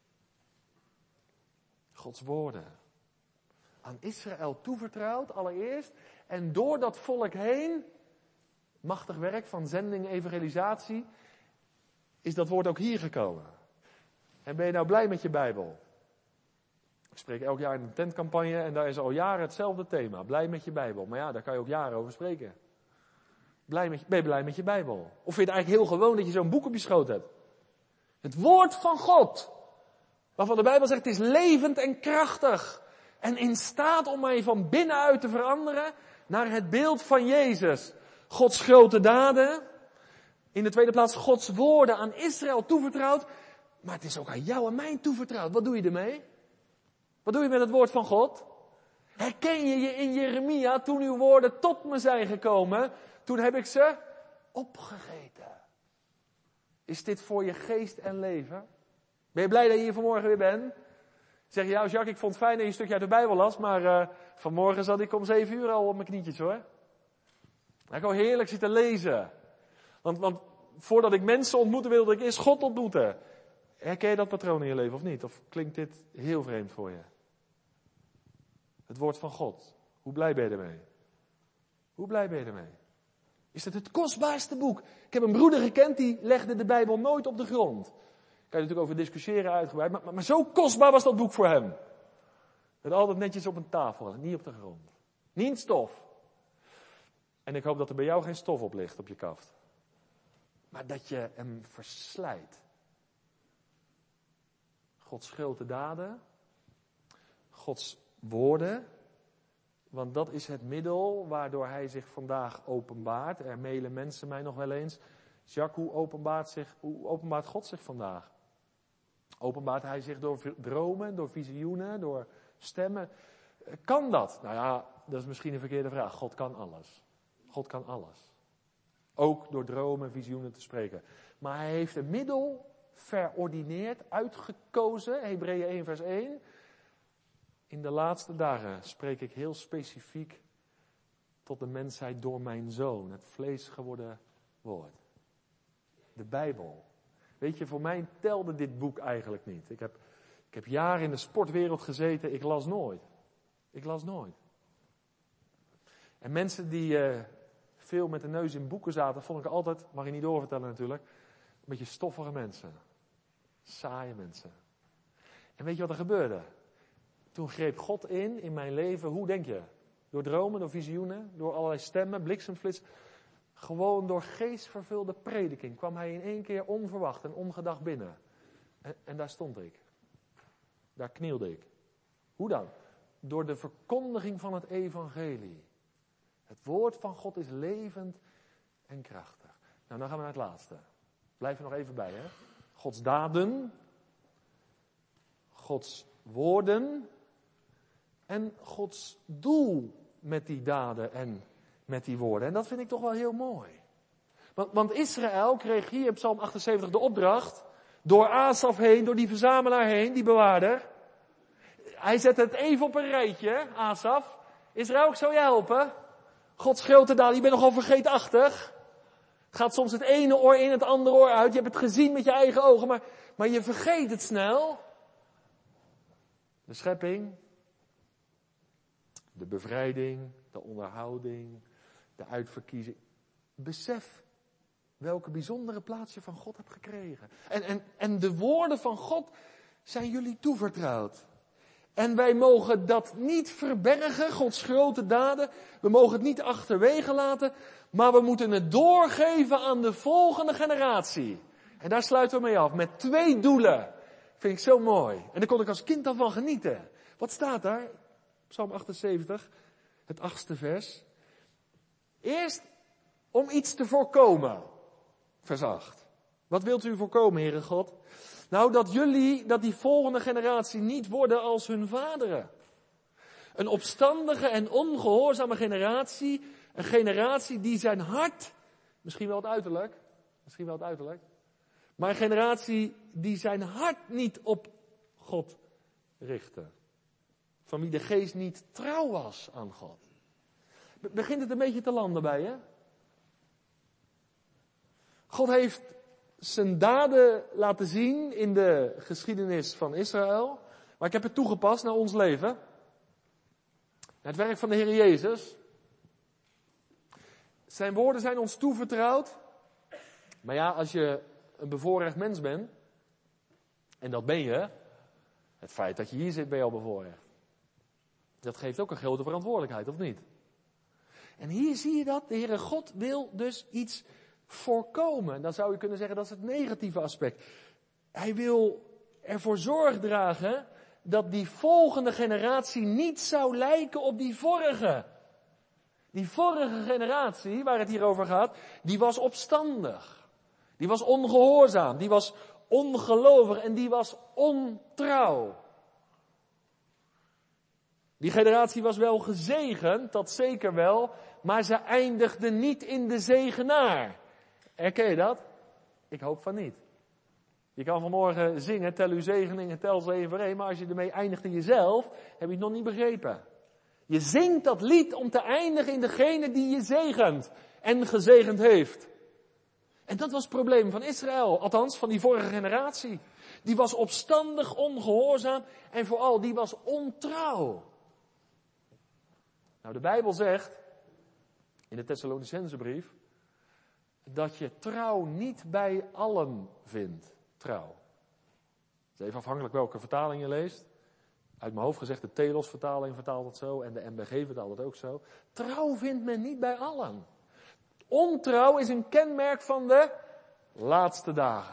Gods woorden. Aan Israël toevertrouwd allereerst. En door dat volk heen, machtig werk van zending, evangelisatie, is dat woord ook hier gekomen. En ben je nou blij met je Bijbel? Ik spreek elk jaar in een tentcampagne en daar is al jaren hetzelfde thema. Blij met je Bijbel. Maar ja, daar kan je ook jaren over spreken. Blij met je, ben je blij met je Bijbel? Of vind je het eigenlijk heel gewoon dat je zo'n boek op je schoot hebt? Het woord van God. Waarvan de Bijbel zegt, het is levend en krachtig. En in staat om mij van binnenuit te veranderen naar het beeld van Jezus. Gods grote daden. In de tweede plaats Gods woorden aan Israël toevertrouwd. Maar het is ook aan jou en mij toevertrouwd. Wat doe je ermee? Wat doe je met het woord van God? Herken je je in Jeremia toen uw woorden tot me zijn gekomen? Toen heb ik ze opgegeten. Is dit voor je geest en leven? Ben je blij dat je hier vanmorgen weer bent? Zeg je, ja Jacques, ik vond het fijn dat je een stukje uit de Bijbel las, maar uh, vanmorgen zat ik om zeven uur al op mijn knietjes hoor. Ik wou heerlijk zitten lezen. Want, want voordat ik mensen ontmoette, wilde ik eerst God ontmoeten. Herken je dat patroon in je leven of niet? Of klinkt dit heel vreemd voor je? Het woord van God. Hoe blij ben je ermee? Hoe blij ben je ermee? Is het het kostbaarste boek? Ik heb een broeder gekend die legde de Bijbel nooit op de grond. Daar kan je natuurlijk over discussiëren uitgebreid. Maar, maar, maar zo kostbaar was dat boek voor hem. Het altijd netjes op een tafel, niet op de grond. Niet in stof. En ik hoop dat er bij jou geen stof op ligt op je kaft. Maar dat je hem verslijt. Gods grote daden. Gods woorden. Want dat is het middel waardoor hij zich vandaag openbaart. Er mailen mensen mij nog wel eens. Jacques, hoe openbaart, zich, hoe openbaart God zich vandaag? Openbaart hij zich door dromen, door visioenen, door stemmen? Kan dat? Nou ja, dat is misschien een verkeerde vraag. God kan alles. God kan alles. Ook door dromen, visioenen te spreken. Maar hij heeft een middel verordineerd, uitgekozen. Hebreeën één vers één. In de laatste dagen spreek ik heel specifiek tot de mensheid door mijn zoon. Het vlees geworden woord. De Bijbel. Weet je, voor mij telde dit boek eigenlijk niet. Ik heb, ik heb jaren in de sportwereld gezeten. Ik las nooit. Ik las nooit. En mensen die uh, veel met de neus in boeken zaten, vond ik altijd, mag je niet doorvertellen natuurlijk, een beetje stoffige mensen. Saaie mensen. En weet je wat er gebeurde? Toen greep God in, in mijn leven, hoe denk je? Door dromen, door visioenen, door allerlei stemmen, bliksemflits. Gewoon door geestvervulde prediking kwam hij in één keer onverwacht en ongedacht binnen. En, en daar stond ik. Daar knielde ik. Hoe dan? Door de verkondiging van het evangelie. Het woord van God is levend en krachtig. Nou, dan gaan we naar het laatste. Blijf er nog even bij, hè. Gods daden. Gods woorden. En Gods doel met die daden en met die woorden. En dat vind ik toch wel heel mooi. Want, want Israël kreeg hier in Psalm achtenzeventig de opdracht. Door Asaf heen, door die verzamelaar heen, die bewaarder. Hij zette het even op een rijtje, Asaf. Israël, ik zou je helpen. Gods grote daden, je bent nogal vergeetachtig. Het gaat soms het ene oor in, het andere oor uit. Je hebt het gezien met je eigen ogen, maar, maar je vergeet het snel. De schepping. De bevrijding, de onderhouding, de uitverkiezing. Besef welke bijzondere plaats je van God hebt gekregen. En, en, en de woorden van God zijn jullie toevertrouwd. En wij mogen dat niet verbergen, Gods grote daden. We mogen het niet achterwege laten, maar we moeten het doorgeven aan de volgende generatie. En daar sluiten we mee af, met twee doelen. Vind ik zo mooi. En daar kon ik als kind al van genieten. Wat staat daar? Psalm achtenzeventig, het achtste vers. Eerst om iets te voorkomen. Vers acht. Wat wilt u voorkomen, Heere God? Nou, dat jullie, dat die volgende generatie niet worden als hun vaderen. Een opstandige en ongehoorzame generatie. Een generatie die zijn hart, misschien wel het uiterlijk, misschien wel het uiterlijk. Maar een generatie die zijn hart niet op God richtte. Van wie de geest niet trouw was aan God. Begint het een beetje te landen bij je? God heeft zijn daden laten zien in de geschiedenis van Israël. Maar ik heb het toegepast naar ons leven. Naar het werk van de Heer Jezus. Zijn woorden zijn ons toevertrouwd. Maar ja, als je een bevoorrecht mens bent. En dat ben je. Het feit dat je hier zit ben je al bevoorrecht. Dat geeft ook een grote verantwoordelijkheid, of niet? En hier zie je dat. De Heere God wil dus iets voorkomen. Dan zou je kunnen zeggen dat is het negatieve aspect. Hij wil ervoor zorg dragen dat die volgende generatie niet zou lijken op die vorige. Die vorige generatie, waar het hier over gaat, die was opstandig. Die was ongehoorzaam. Die was ongelovig en die was ontrouw. Die generatie was wel gezegend, dat zeker wel, maar ze eindigde niet in de zegenaar. Herken je dat? Ik hoop van niet. Je kan vanmorgen zingen, tel uw zegeningen, tel ze één voor één, maar als je ermee eindigt in jezelf, heb je het nog niet begrepen. Je zingt dat lied om te eindigen in degene die je zegent en gezegend heeft. En dat was het probleem van Israël, althans van die vorige generatie. Die was opstandig, ongehoorzaam en vooral die was ontrouw. Nou, de Bijbel zegt, in de Thessalonicensebrief, dat je trouw niet bij allen vindt. Trouw. Het is even afhankelijk welke vertaling je leest. Uit mijn hoofd gezegd, de Telos-vertaling vertaalt het zo en de M B G vertaalt het ook zo. Trouw vindt men niet bij allen. Ontrouw is een kenmerk van de laatste dagen.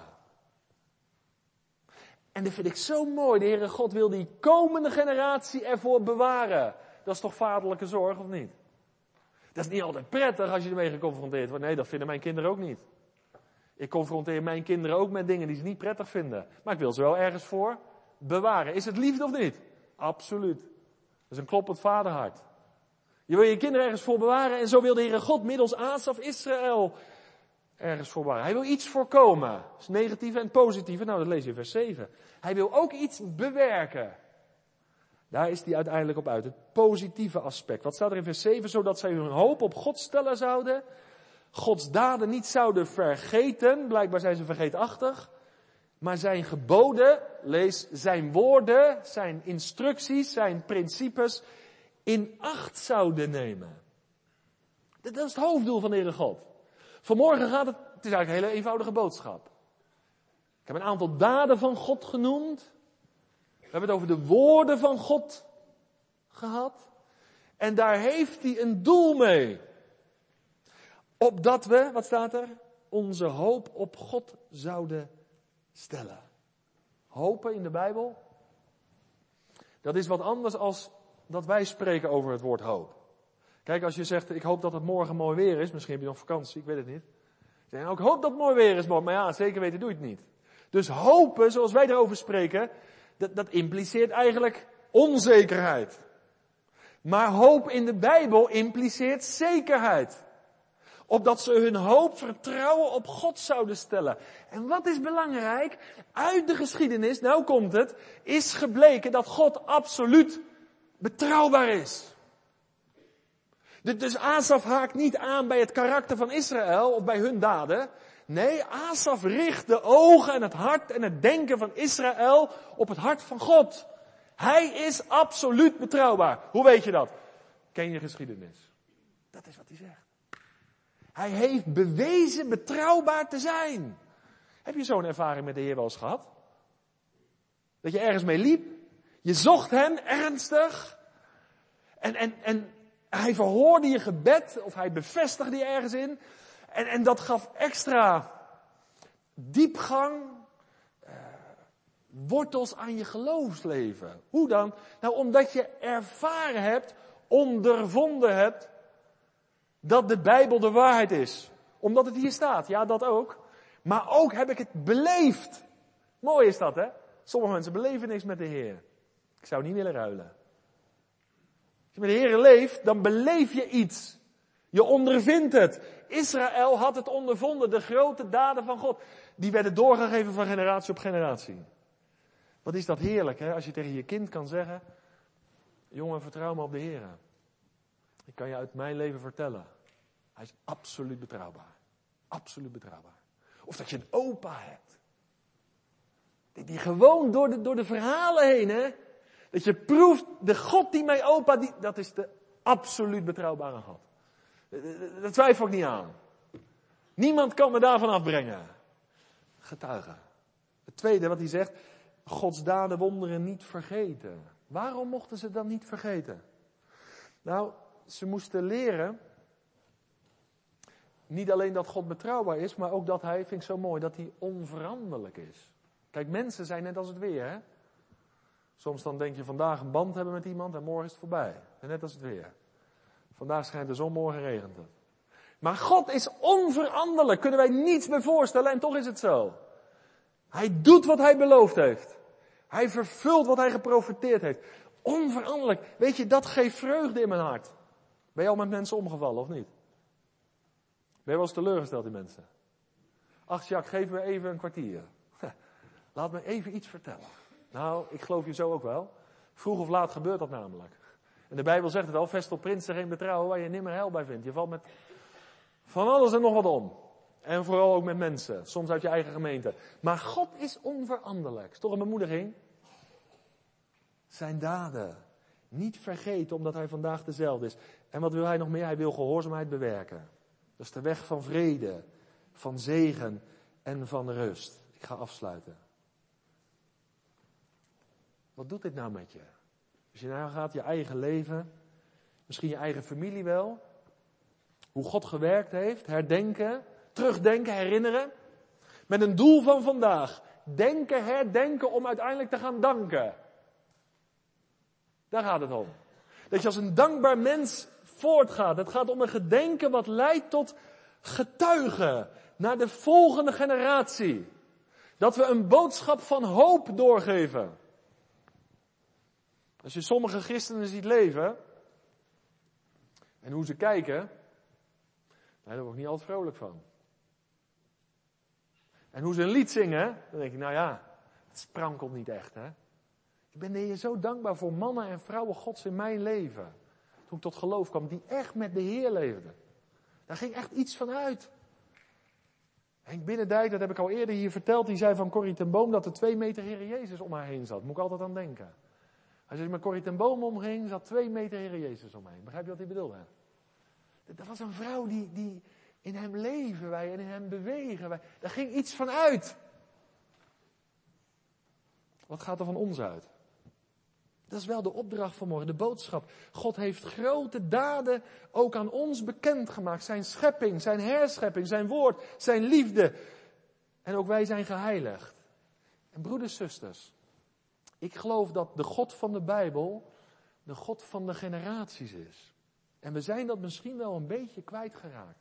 En dat vind ik zo mooi. De Heere God wil die komende generatie ervoor bewaren. Dat is toch vaderlijke zorg, of niet? Dat is niet altijd prettig als je ermee geconfronteerd wordt. Nee, dat vinden mijn kinderen ook niet. Ik confronteer mijn kinderen ook met dingen die ze niet prettig vinden. Maar ik wil ze wel ergens voor bewaren. Is het liefde of niet? Absoluut. Dat is een kloppend vaderhart. Je wil je kinderen ergens voor bewaren en zo wil de Heere God middels Asaf Israël ergens voor bewaren. Hij wil iets voorkomen. Dat is negatieve en positieve. Nou, dat lees je in vers zeven. Hij wil ook iets bewerken. Daar is hij uiteindelijk op uit. Het positieve aspect. Wat staat er in vers zeven? Zodat zij hun hoop op God stellen zouden. Gods daden niet zouden vergeten. Blijkbaar zijn ze vergeetachtig. Maar zijn geboden, lees zijn woorden, zijn instructies, zijn principes in acht zouden nemen. Dat is het hoofddoel van de Heere God. Vanmorgen gaat het, het is eigenlijk een hele eenvoudige boodschap. Ik heb een aantal daden van God genoemd. We hebben het over de woorden van God gehad. En daar heeft hij een doel mee. Opdat we, wat staat er? Onze hoop op God zouden stellen. Hopen in de Bijbel. Dat is wat anders als dat wij spreken over het woord hoop. Kijk, als je zegt, ik hoop dat het morgen mooi weer is. Misschien heb je nog vakantie, ik weet het niet. Zeg, nou, ik hoop dat het mooi weer is, maar ja, zeker weten doe je het niet. Dus hopen, zoals wij erover spreken, dat, dat impliceert eigenlijk onzekerheid. Maar hoop in de Bijbel impliceert zekerheid. Opdat ze hun hoop, vertrouwen op God zouden stellen. En wat is belangrijk? Uit de geschiedenis, nou komt het, is gebleken dat God absoluut betrouwbaar is. Dus Asaf haakt niet aan bij het karakter van Israël of bij hun daden. Nee, Asaf richt de ogen en het hart en het denken van Israël op het hart van God. Hij is absoluut betrouwbaar. Hoe weet je dat? Ken je geschiedenis? Dat is wat hij zegt. Hij heeft bewezen betrouwbaar te zijn. Heb je zo'n ervaring met de Heer wel eens gehad? Dat je ergens mee liep. Je zocht hem ernstig. En, en, en hij verhoorde je gebed. Of hij bevestigde je ergens in. En, en dat gaf extra diepgang. Uh, wortels aan je geloofsleven. Hoe dan? Nou, omdat je ervaren hebt. Ondervonden hebt. Dat de Bijbel de waarheid is. Omdat het hier staat. Ja, dat ook. Maar ook heb ik het beleefd. Mooi is dat, hè? Sommige mensen beleven niks met de Heer. Ik zou niet willen ruilen. Als je met de Heer leeft, dan beleef je iets. Je ondervindt het. Israël had het ondervonden. De grote daden van God. Die werden doorgegeven van generatie op generatie. Wat is dat heerlijk, hè? Als je tegen je kind kan zeggen. Jongen, vertrouw me op de Heer. Ik kan je uit mijn leven vertellen. Hij is absoluut betrouwbaar. Absoluut betrouwbaar. Of dat je een opa hebt. Die gewoon door de, door de verhalen heen, hè. Dat je proeft, de God die mijn opa, die, dat is de absoluut betrouwbare God. Daar twijfel ik niet aan. Niemand kan me daarvan afbrengen. Getuigen. Het tweede wat hij zegt, Gods daden wonderen niet vergeten. Waarom mochten ze dan niet vergeten? Nou, ze moesten leren, niet alleen dat God betrouwbaar is, maar ook dat hij, vind ik zo mooi, dat hij onveranderlijk is. Kijk, mensen zijn net als het weer, hè. Soms dan denk je vandaag een band hebben met iemand en morgen is het voorbij. En net als het weer. Vandaag schijnt de zon, morgen regent het. Maar God is onveranderlijk, kunnen wij niets meer voorstellen en toch is het zo. Hij doet wat hij beloofd heeft. Hij vervult wat hij geprofeteerd heeft. Onveranderlijk. Weet je, dat geeft vreugde in mijn hart. Ben je al met mensen omgevallen of niet? Ben je wel eens teleurgesteld in mensen? Ach Jacques, geef me even een kwartier. Laat me even iets vertellen. Nou, ik geloof je zo ook wel. Vroeg of laat gebeurt dat namelijk. En de Bijbel zegt het al, vestel prinsen geen betrouwen waar je nimmer heil bij vindt. Je valt met van alles en nog wat om. En vooral ook met mensen, soms uit je eigen gemeente. Maar God is onveranderlijk. Is toch een bemoediging? Zijn daden niet vergeten, omdat hij vandaag dezelfde is. En wat wil hij nog meer? Hij wil gehoorzaamheid bewerken. Dat is de weg van vrede, van zegen en van rust. Ik ga afsluiten. Wat doet dit nou met je? Als je nou gaat, je eigen leven, misschien je eigen familie wel. Hoe God gewerkt heeft, herdenken, terugdenken, herinneren. Met een doel van vandaag. Denken, herdenken om uiteindelijk te gaan danken. Daar gaat het om. Dat je als een dankbaar mens voortgaat. Het gaat om een gedenken wat leidt tot getuigen naar de volgende generatie. Dat we een boodschap van hoop doorgeven. Als je sommige christenen ziet leven en hoe ze kijken, daar word ik niet altijd vrolijk van. En hoe ze een lied zingen, dan denk ik, nou ja, het sprankelt niet echt, hè. Ik ben hier zo dankbaar voor mannen en vrouwen Gods in mijn leven. Toen ik tot geloof kwam, die echt met de Heer leefden. Daar ging echt iets van uit. Henk Binnendijk, dat heb ik al eerder hier verteld, die zei van Corrie ten Boom dat er twee meter Heer Jezus om haar heen zat. Moet ik altijd aan denken. Als je met Corrie ten Boom omging, zat twee meter Heer Jezus omheen. Begrijp je wat hij bedoelde? Dat was een vrouw die, die in hem leven wij en in hem bewegen wij. Daar ging iets van uit. Wat gaat er van ons uit? Dat is wel de opdracht van morgen, de boodschap. God heeft grote daden ook aan ons bekendgemaakt. Zijn schepping, zijn herschepping, zijn woord, zijn liefde. En ook wij zijn geheiligd. En broeders, zusters, ik geloof dat de God van de Bijbel de God van de generaties is. En we zijn dat misschien wel een beetje kwijtgeraakt.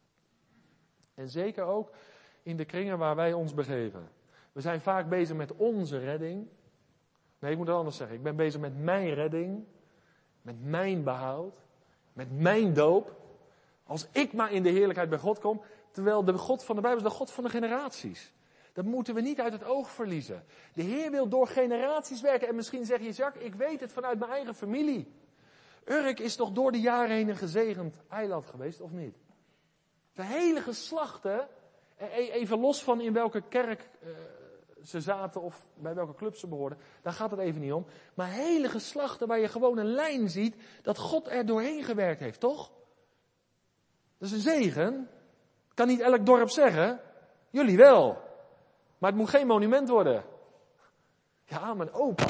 En zeker ook in de kringen waar wij ons begeven. We zijn vaak bezig met onze redding. Nee, ik moet het anders zeggen. Ik ben bezig met mijn redding. Met mijn behoud. Met mijn doop. Als ik maar in de heerlijkheid bij God kom. Terwijl de God van de Bijbel is de God van de generaties. Dat moeten we niet uit het oog verliezen. De Heer wil door generaties werken. En misschien zeg je, Jacques, ik weet het vanuit mijn eigen familie. Urk is toch door de jaren heen een gezegend eiland geweest, of niet? De hele geslachten, even los van in welke kerk uh, ze zaten of bij welke club ze behoorden, daar gaat het even niet om. Maar hele geslachten waar je gewoon een lijn ziet dat God er doorheen gewerkt heeft, toch? Dat is een zegen. Kan niet elk dorp zeggen. Jullie wel. Maar het moet geen monument worden. Ja, mijn opa.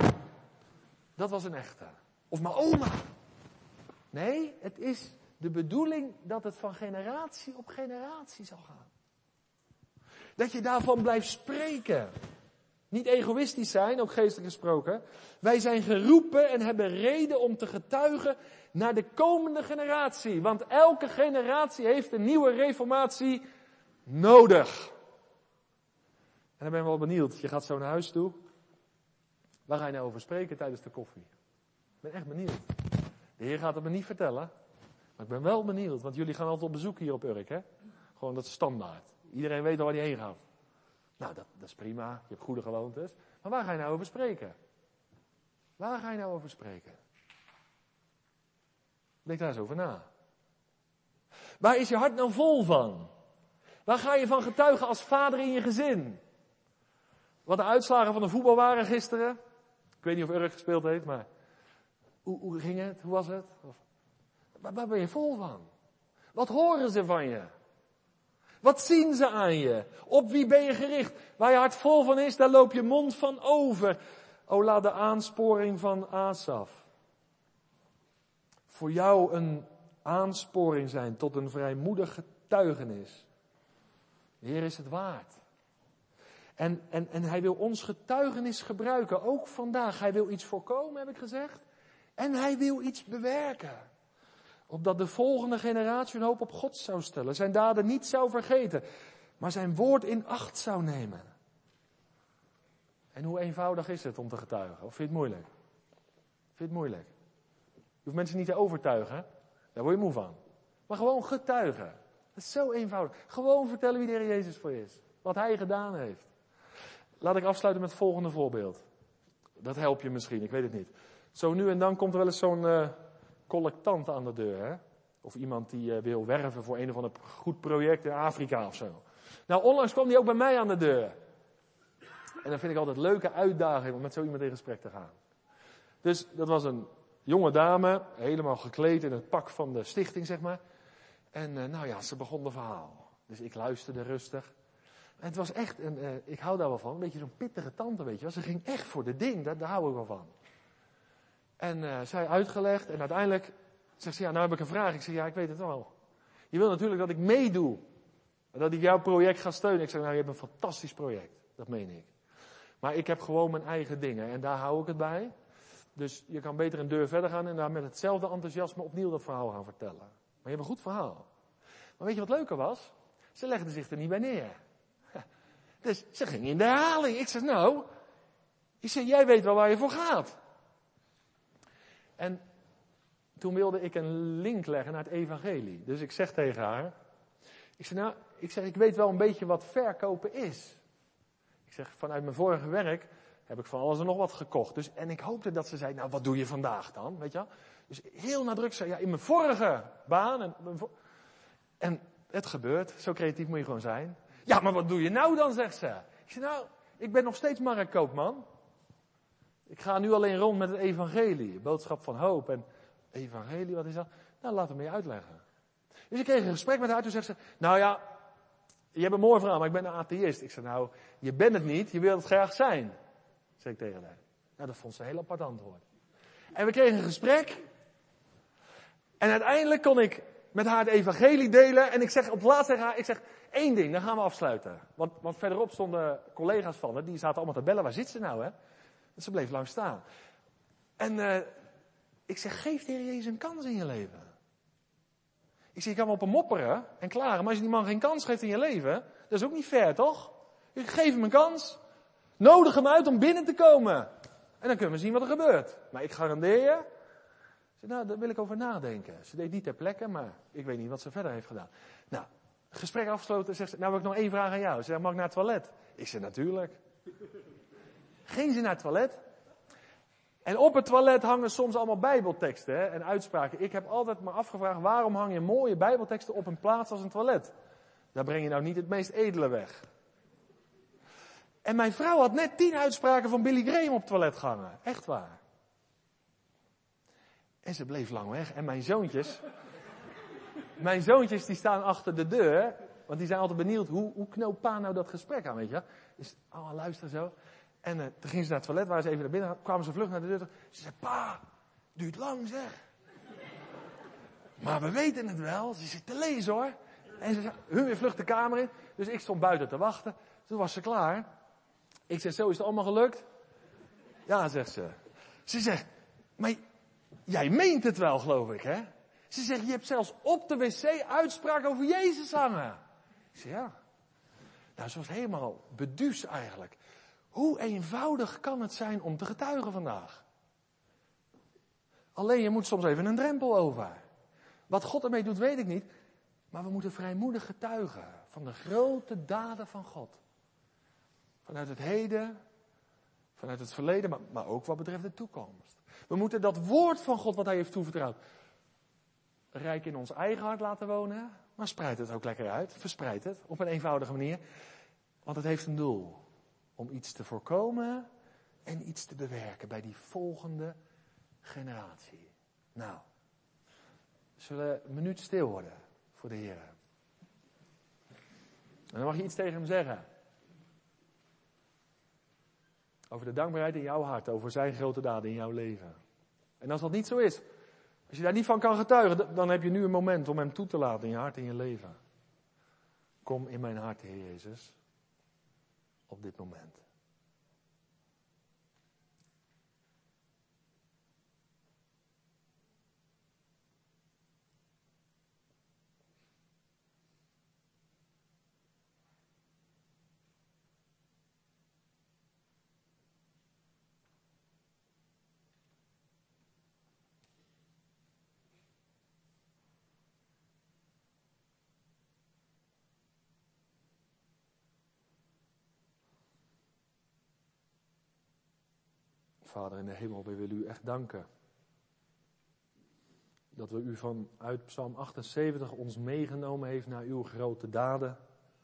Dat was een echte. Of mijn oma. Nee, het is de bedoeling dat het van generatie op generatie zal gaan. Dat je daarvan blijft spreken. Niet egoïstisch zijn, ook geestelijk gesproken. Wij zijn geroepen en hebben reden om te getuigen naar de komende generatie. Want elke generatie heeft een nieuwe reformatie nodig. En dan ben ik wel benieuwd. Je gaat zo naar huis toe. Waar ga je nou over spreken tijdens de koffie? Ik ben echt benieuwd. De Heer gaat het me niet vertellen. Maar ik ben wel benieuwd. Want jullie gaan altijd op bezoek hier op Urk, hè? Gewoon dat is standaard. Iedereen weet al waar hij heen gaat. Nou, dat, dat is prima. Je hebt goede gewoontes. Maar waar ga je nou over spreken? Waar ga je nou over spreken? Denk daar eens over na. Waar is je hart nou vol van? Waar ga je van getuigen als vader in je gezin? Wat de uitslagen van de voetbal waren gisteren. Ik weet niet of Urk gespeeld heeft, maar hoe, hoe ging het? Hoe was het? Of, waar, waar ben je vol van? Wat horen ze van je? Wat zien ze aan je? Op wie ben je gericht? Waar je hart vol van is, daar loop je mond van over. O, laat de aansporing van Asaf voor jou een aansporing zijn tot een vrijmoedig getuigenis. De Heer is het waard. En, en, en hij wil ons getuigenis gebruiken, ook vandaag. Hij wil iets voorkomen, heb ik gezegd. En hij wil iets bewerken. Opdat de volgende generatie hun hoop op God zou stellen. Zijn daden niet zou vergeten. Maar zijn woord in acht zou nemen. En hoe eenvoudig is het om te getuigen? Of vind je het moeilijk? Vind je het moeilijk? Je hoeft mensen niet te overtuigen. Daar word je moe van. Maar gewoon getuigen. Dat is zo eenvoudig. Gewoon vertellen wie de Heer Jezus voor je is. Wat hij gedaan heeft. laat ik afsluiten met het volgende voorbeeld. Dat helpt je misschien, ik weet het niet. Zo nu en dan komt er wel eens zo'n uh, collectant aan de deur. Hè? Of iemand die uh, wil werven voor een of ander goed project in Afrika of zo. Nou, onlangs kwam die ook bij mij aan de deur. En dan vind ik altijd een leuke uitdaging om met zo iemand in gesprek te gaan. Dus dat was een jonge dame, helemaal gekleed in het pak van de stichting, zeg maar. En uh, nou ja, ze begon de verhaal. Dus ik luisterde rustig. En het was echt, een, uh, ik hou daar wel van, een beetje zo'n pittige tante, weet je wel. Ze ging echt voor de ding, daar, daar hou ik wel van. En uh, zij uitgelegd en uiteindelijk zegt ze, ja, nou heb ik een vraag. Ik zeg, ja, ik weet het wel. Je wil natuurlijk dat ik meedoe. Dat ik jouw project ga steunen. Ik zeg, nou, je hebt een fantastisch project. Dat meen ik. Maar ik heb gewoon mijn eigen dingen en daar hou ik het bij. Dus je kan beter een deur verder gaan en daar met hetzelfde enthousiasme opnieuw dat verhaal gaan vertellen. Maar je hebt een goed verhaal. Maar weet je wat leuker was? Ze legde zich er niet bij neer. Dus ze ging in de herhaling. Ik zeg, nou, ik zeg, jij weet wel waar je voor gaat. En toen wilde ik een link leggen naar het evangelie. Dus ik zeg tegen haar, ik zeg, nou, ik zeg, ik weet wel een beetje wat verkopen is. Ik zeg, vanuit mijn vorige werk heb ik van alles en nog wat gekocht. Dus, en ik hoopte dat ze zei, nou, wat doe je vandaag dan? Weet je wel? Dus heel nadrukkelijk zei, ja, in mijn vorige baan. En, mijn vo- en het gebeurt, zo creatief moet je gewoon zijn. Ja, maar wat doe je nou dan, zegt ze. Ik zeg, nou, ik ben nog steeds marktkoopman. Ik ga nu alleen rond met het evangelie, boodschap van hoop. En evangelie, wat is dat? Nou, laat het me je uitleggen. Dus ik kreeg een gesprek met haar, toen zegt ze, nou ja, je hebt een mooi verhaal, maar ik ben een atheïst. Ik zei, nou, je bent het niet, je wilt het graag zijn. Zeg ik tegen haar. Nou, dat vond ze een heel apart antwoord. En we kregen een gesprek. En uiteindelijk kon ik met haar het evangelie delen. En ik zeg op het laatst tegen haar, ik zeg, één ding, dan gaan we afsluiten. Want, want verderop stonden collega's van haar, die zaten allemaal te bellen, waar zit ze nou, hè? Dus ze bleef lang staan. En uh, ik zeg, geef de Heer Jezus een kans in je leven. Ik zeg, je kan wel op hem mopperen en klagen, maar als je die man geen kans geeft in je leven, dat is ook niet fair, toch? Ik geef hem een kans. Nodig hem uit om binnen te komen. En dan kunnen we zien wat er gebeurt. Maar ik garandeer je. Zeg, nou, daar wil ik over nadenken. Ze deed niet ter plekke, maar ik weet niet wat ze verder heeft gedaan. Nou, gesprek afgesloten. Zegt ze, nou heb ik nog één vraag aan jou. Ze zegt, mag ik naar het toilet? Ik zeg, natuurlijk. Ging ze naar het toilet. En op het toilet hangen soms allemaal bijbelteksten, hè, en uitspraken. Ik heb altijd me afgevraagd, waarom hang je mooie bijbelteksten op een plaats als een toilet? Daar breng je nou niet het meest edele weg. En mijn vrouw had net tien uitspraken van Billy Graham op het toilet gehangen. Echt waar. En ze bleef lang weg. En mijn zoontjes, mijn zoontjes die staan achter de deur, want die zijn altijd benieuwd, hoe, hoe knoopt pa nou dat gesprek aan, weet je? Dus, oh, luister zo. En uh, toen ging ze naar het toilet, waren ze even naar binnen, kwamen ze vlug naar de deur. Ze zei, pa, duurt lang zeg. Maar we weten het wel, ze zit te lezen hoor. En ze zei, hun weer vlug de kamer in. Dus ik stond buiten te wachten. Toen was ze klaar. Ik zeg, zo is het allemaal gelukt? Ja, zegt ze. Ze zegt, maar jij meent het wel, geloof ik, hè? Ze zegt, je hebt zelfs op de wc uitspraak over Jezus hangen. Ik zeg, ja. Nou, ze was helemaal beduus eigenlijk. Hoe eenvoudig kan het zijn om te getuigen vandaag? Alleen je moet soms even een drempel over. Wat God ermee doet, weet ik niet. Maar we moeten vrijmoedig getuigen van de grote daden van God. Vanuit het heden, vanuit het verleden, maar, maar ook wat betreft de toekomst. We moeten dat woord van God wat hij heeft toevertrouwd, rijk in ons eigen hart laten wonen. Maar spreid het ook lekker uit. Verspreid het op een eenvoudige manier. Want het heeft een doel. Om iets te voorkomen en iets te bewerken bij die volgende generatie. Nou, zullen we een minuut stil worden voor de Heer. En dan mag je iets tegen hem zeggen. Over de dankbaarheid in jouw hart, over zijn grote daden in jouw leven. En als dat niet zo is, als je daar niet van kan getuigen, dan heb je nu een moment om hem toe te laten in je hart en je leven. Kom in mijn hart, Heer Jezus, op dit moment. Vader in de hemel, we willen u echt danken. Dat we u vanuit Psalm achtenzeventig ons meegenomen heeft naar uw grote daden.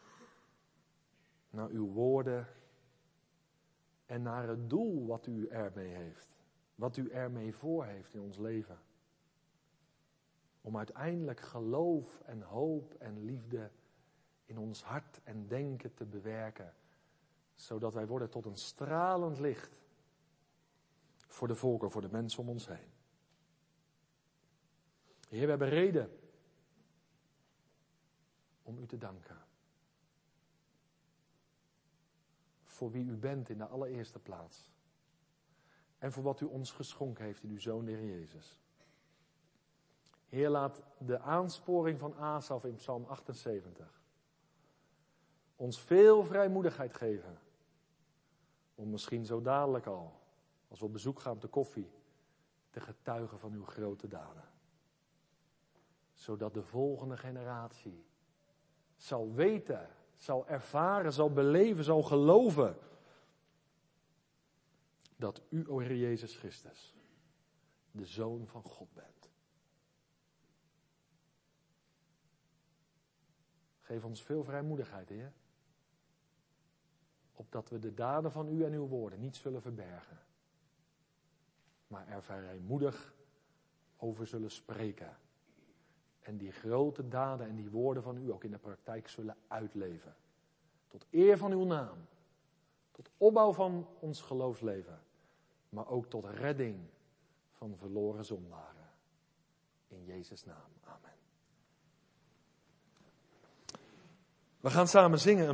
Naar uw woorden. En naar het doel wat u ermee heeft. Wat u ermee voor heeft in ons leven. Om uiteindelijk geloof en hoop en liefde in ons hart en denken te bewerken. Zodat wij worden tot een stralend licht. Voor de volken, voor de mensen om ons heen. Heer, we hebben reden om u te danken. Voor wie u bent in de allereerste plaats. En voor wat u ons geschonken heeft in uw Zoon, de Heer Jezus. Heer, laat de aansporing van Asaf in Psalm achtenzeventig ons veel vrijmoedigheid geven. Om misschien zo dadelijk al, als we op bezoek gaan op de koffie, te getuigen van uw grote daden. Zodat de volgende generatie zal weten, zal ervaren, zal beleven, zal geloven. Dat u, o Heer Jezus Christus, de Zoon van God bent. Geef ons veel vrijmoedigheid, Heer. Opdat we de daden van u en uw woorden niet zullen verbergen. Maar er vrijmoedig over zullen spreken. En die grote daden en die woorden van u ook in de praktijk zullen uitleven. Tot eer van uw naam. Tot opbouw van ons geloofsleven. Maar ook tot redding van verloren zondaren. In Jezus' naam. Amen. We gaan samen zingen.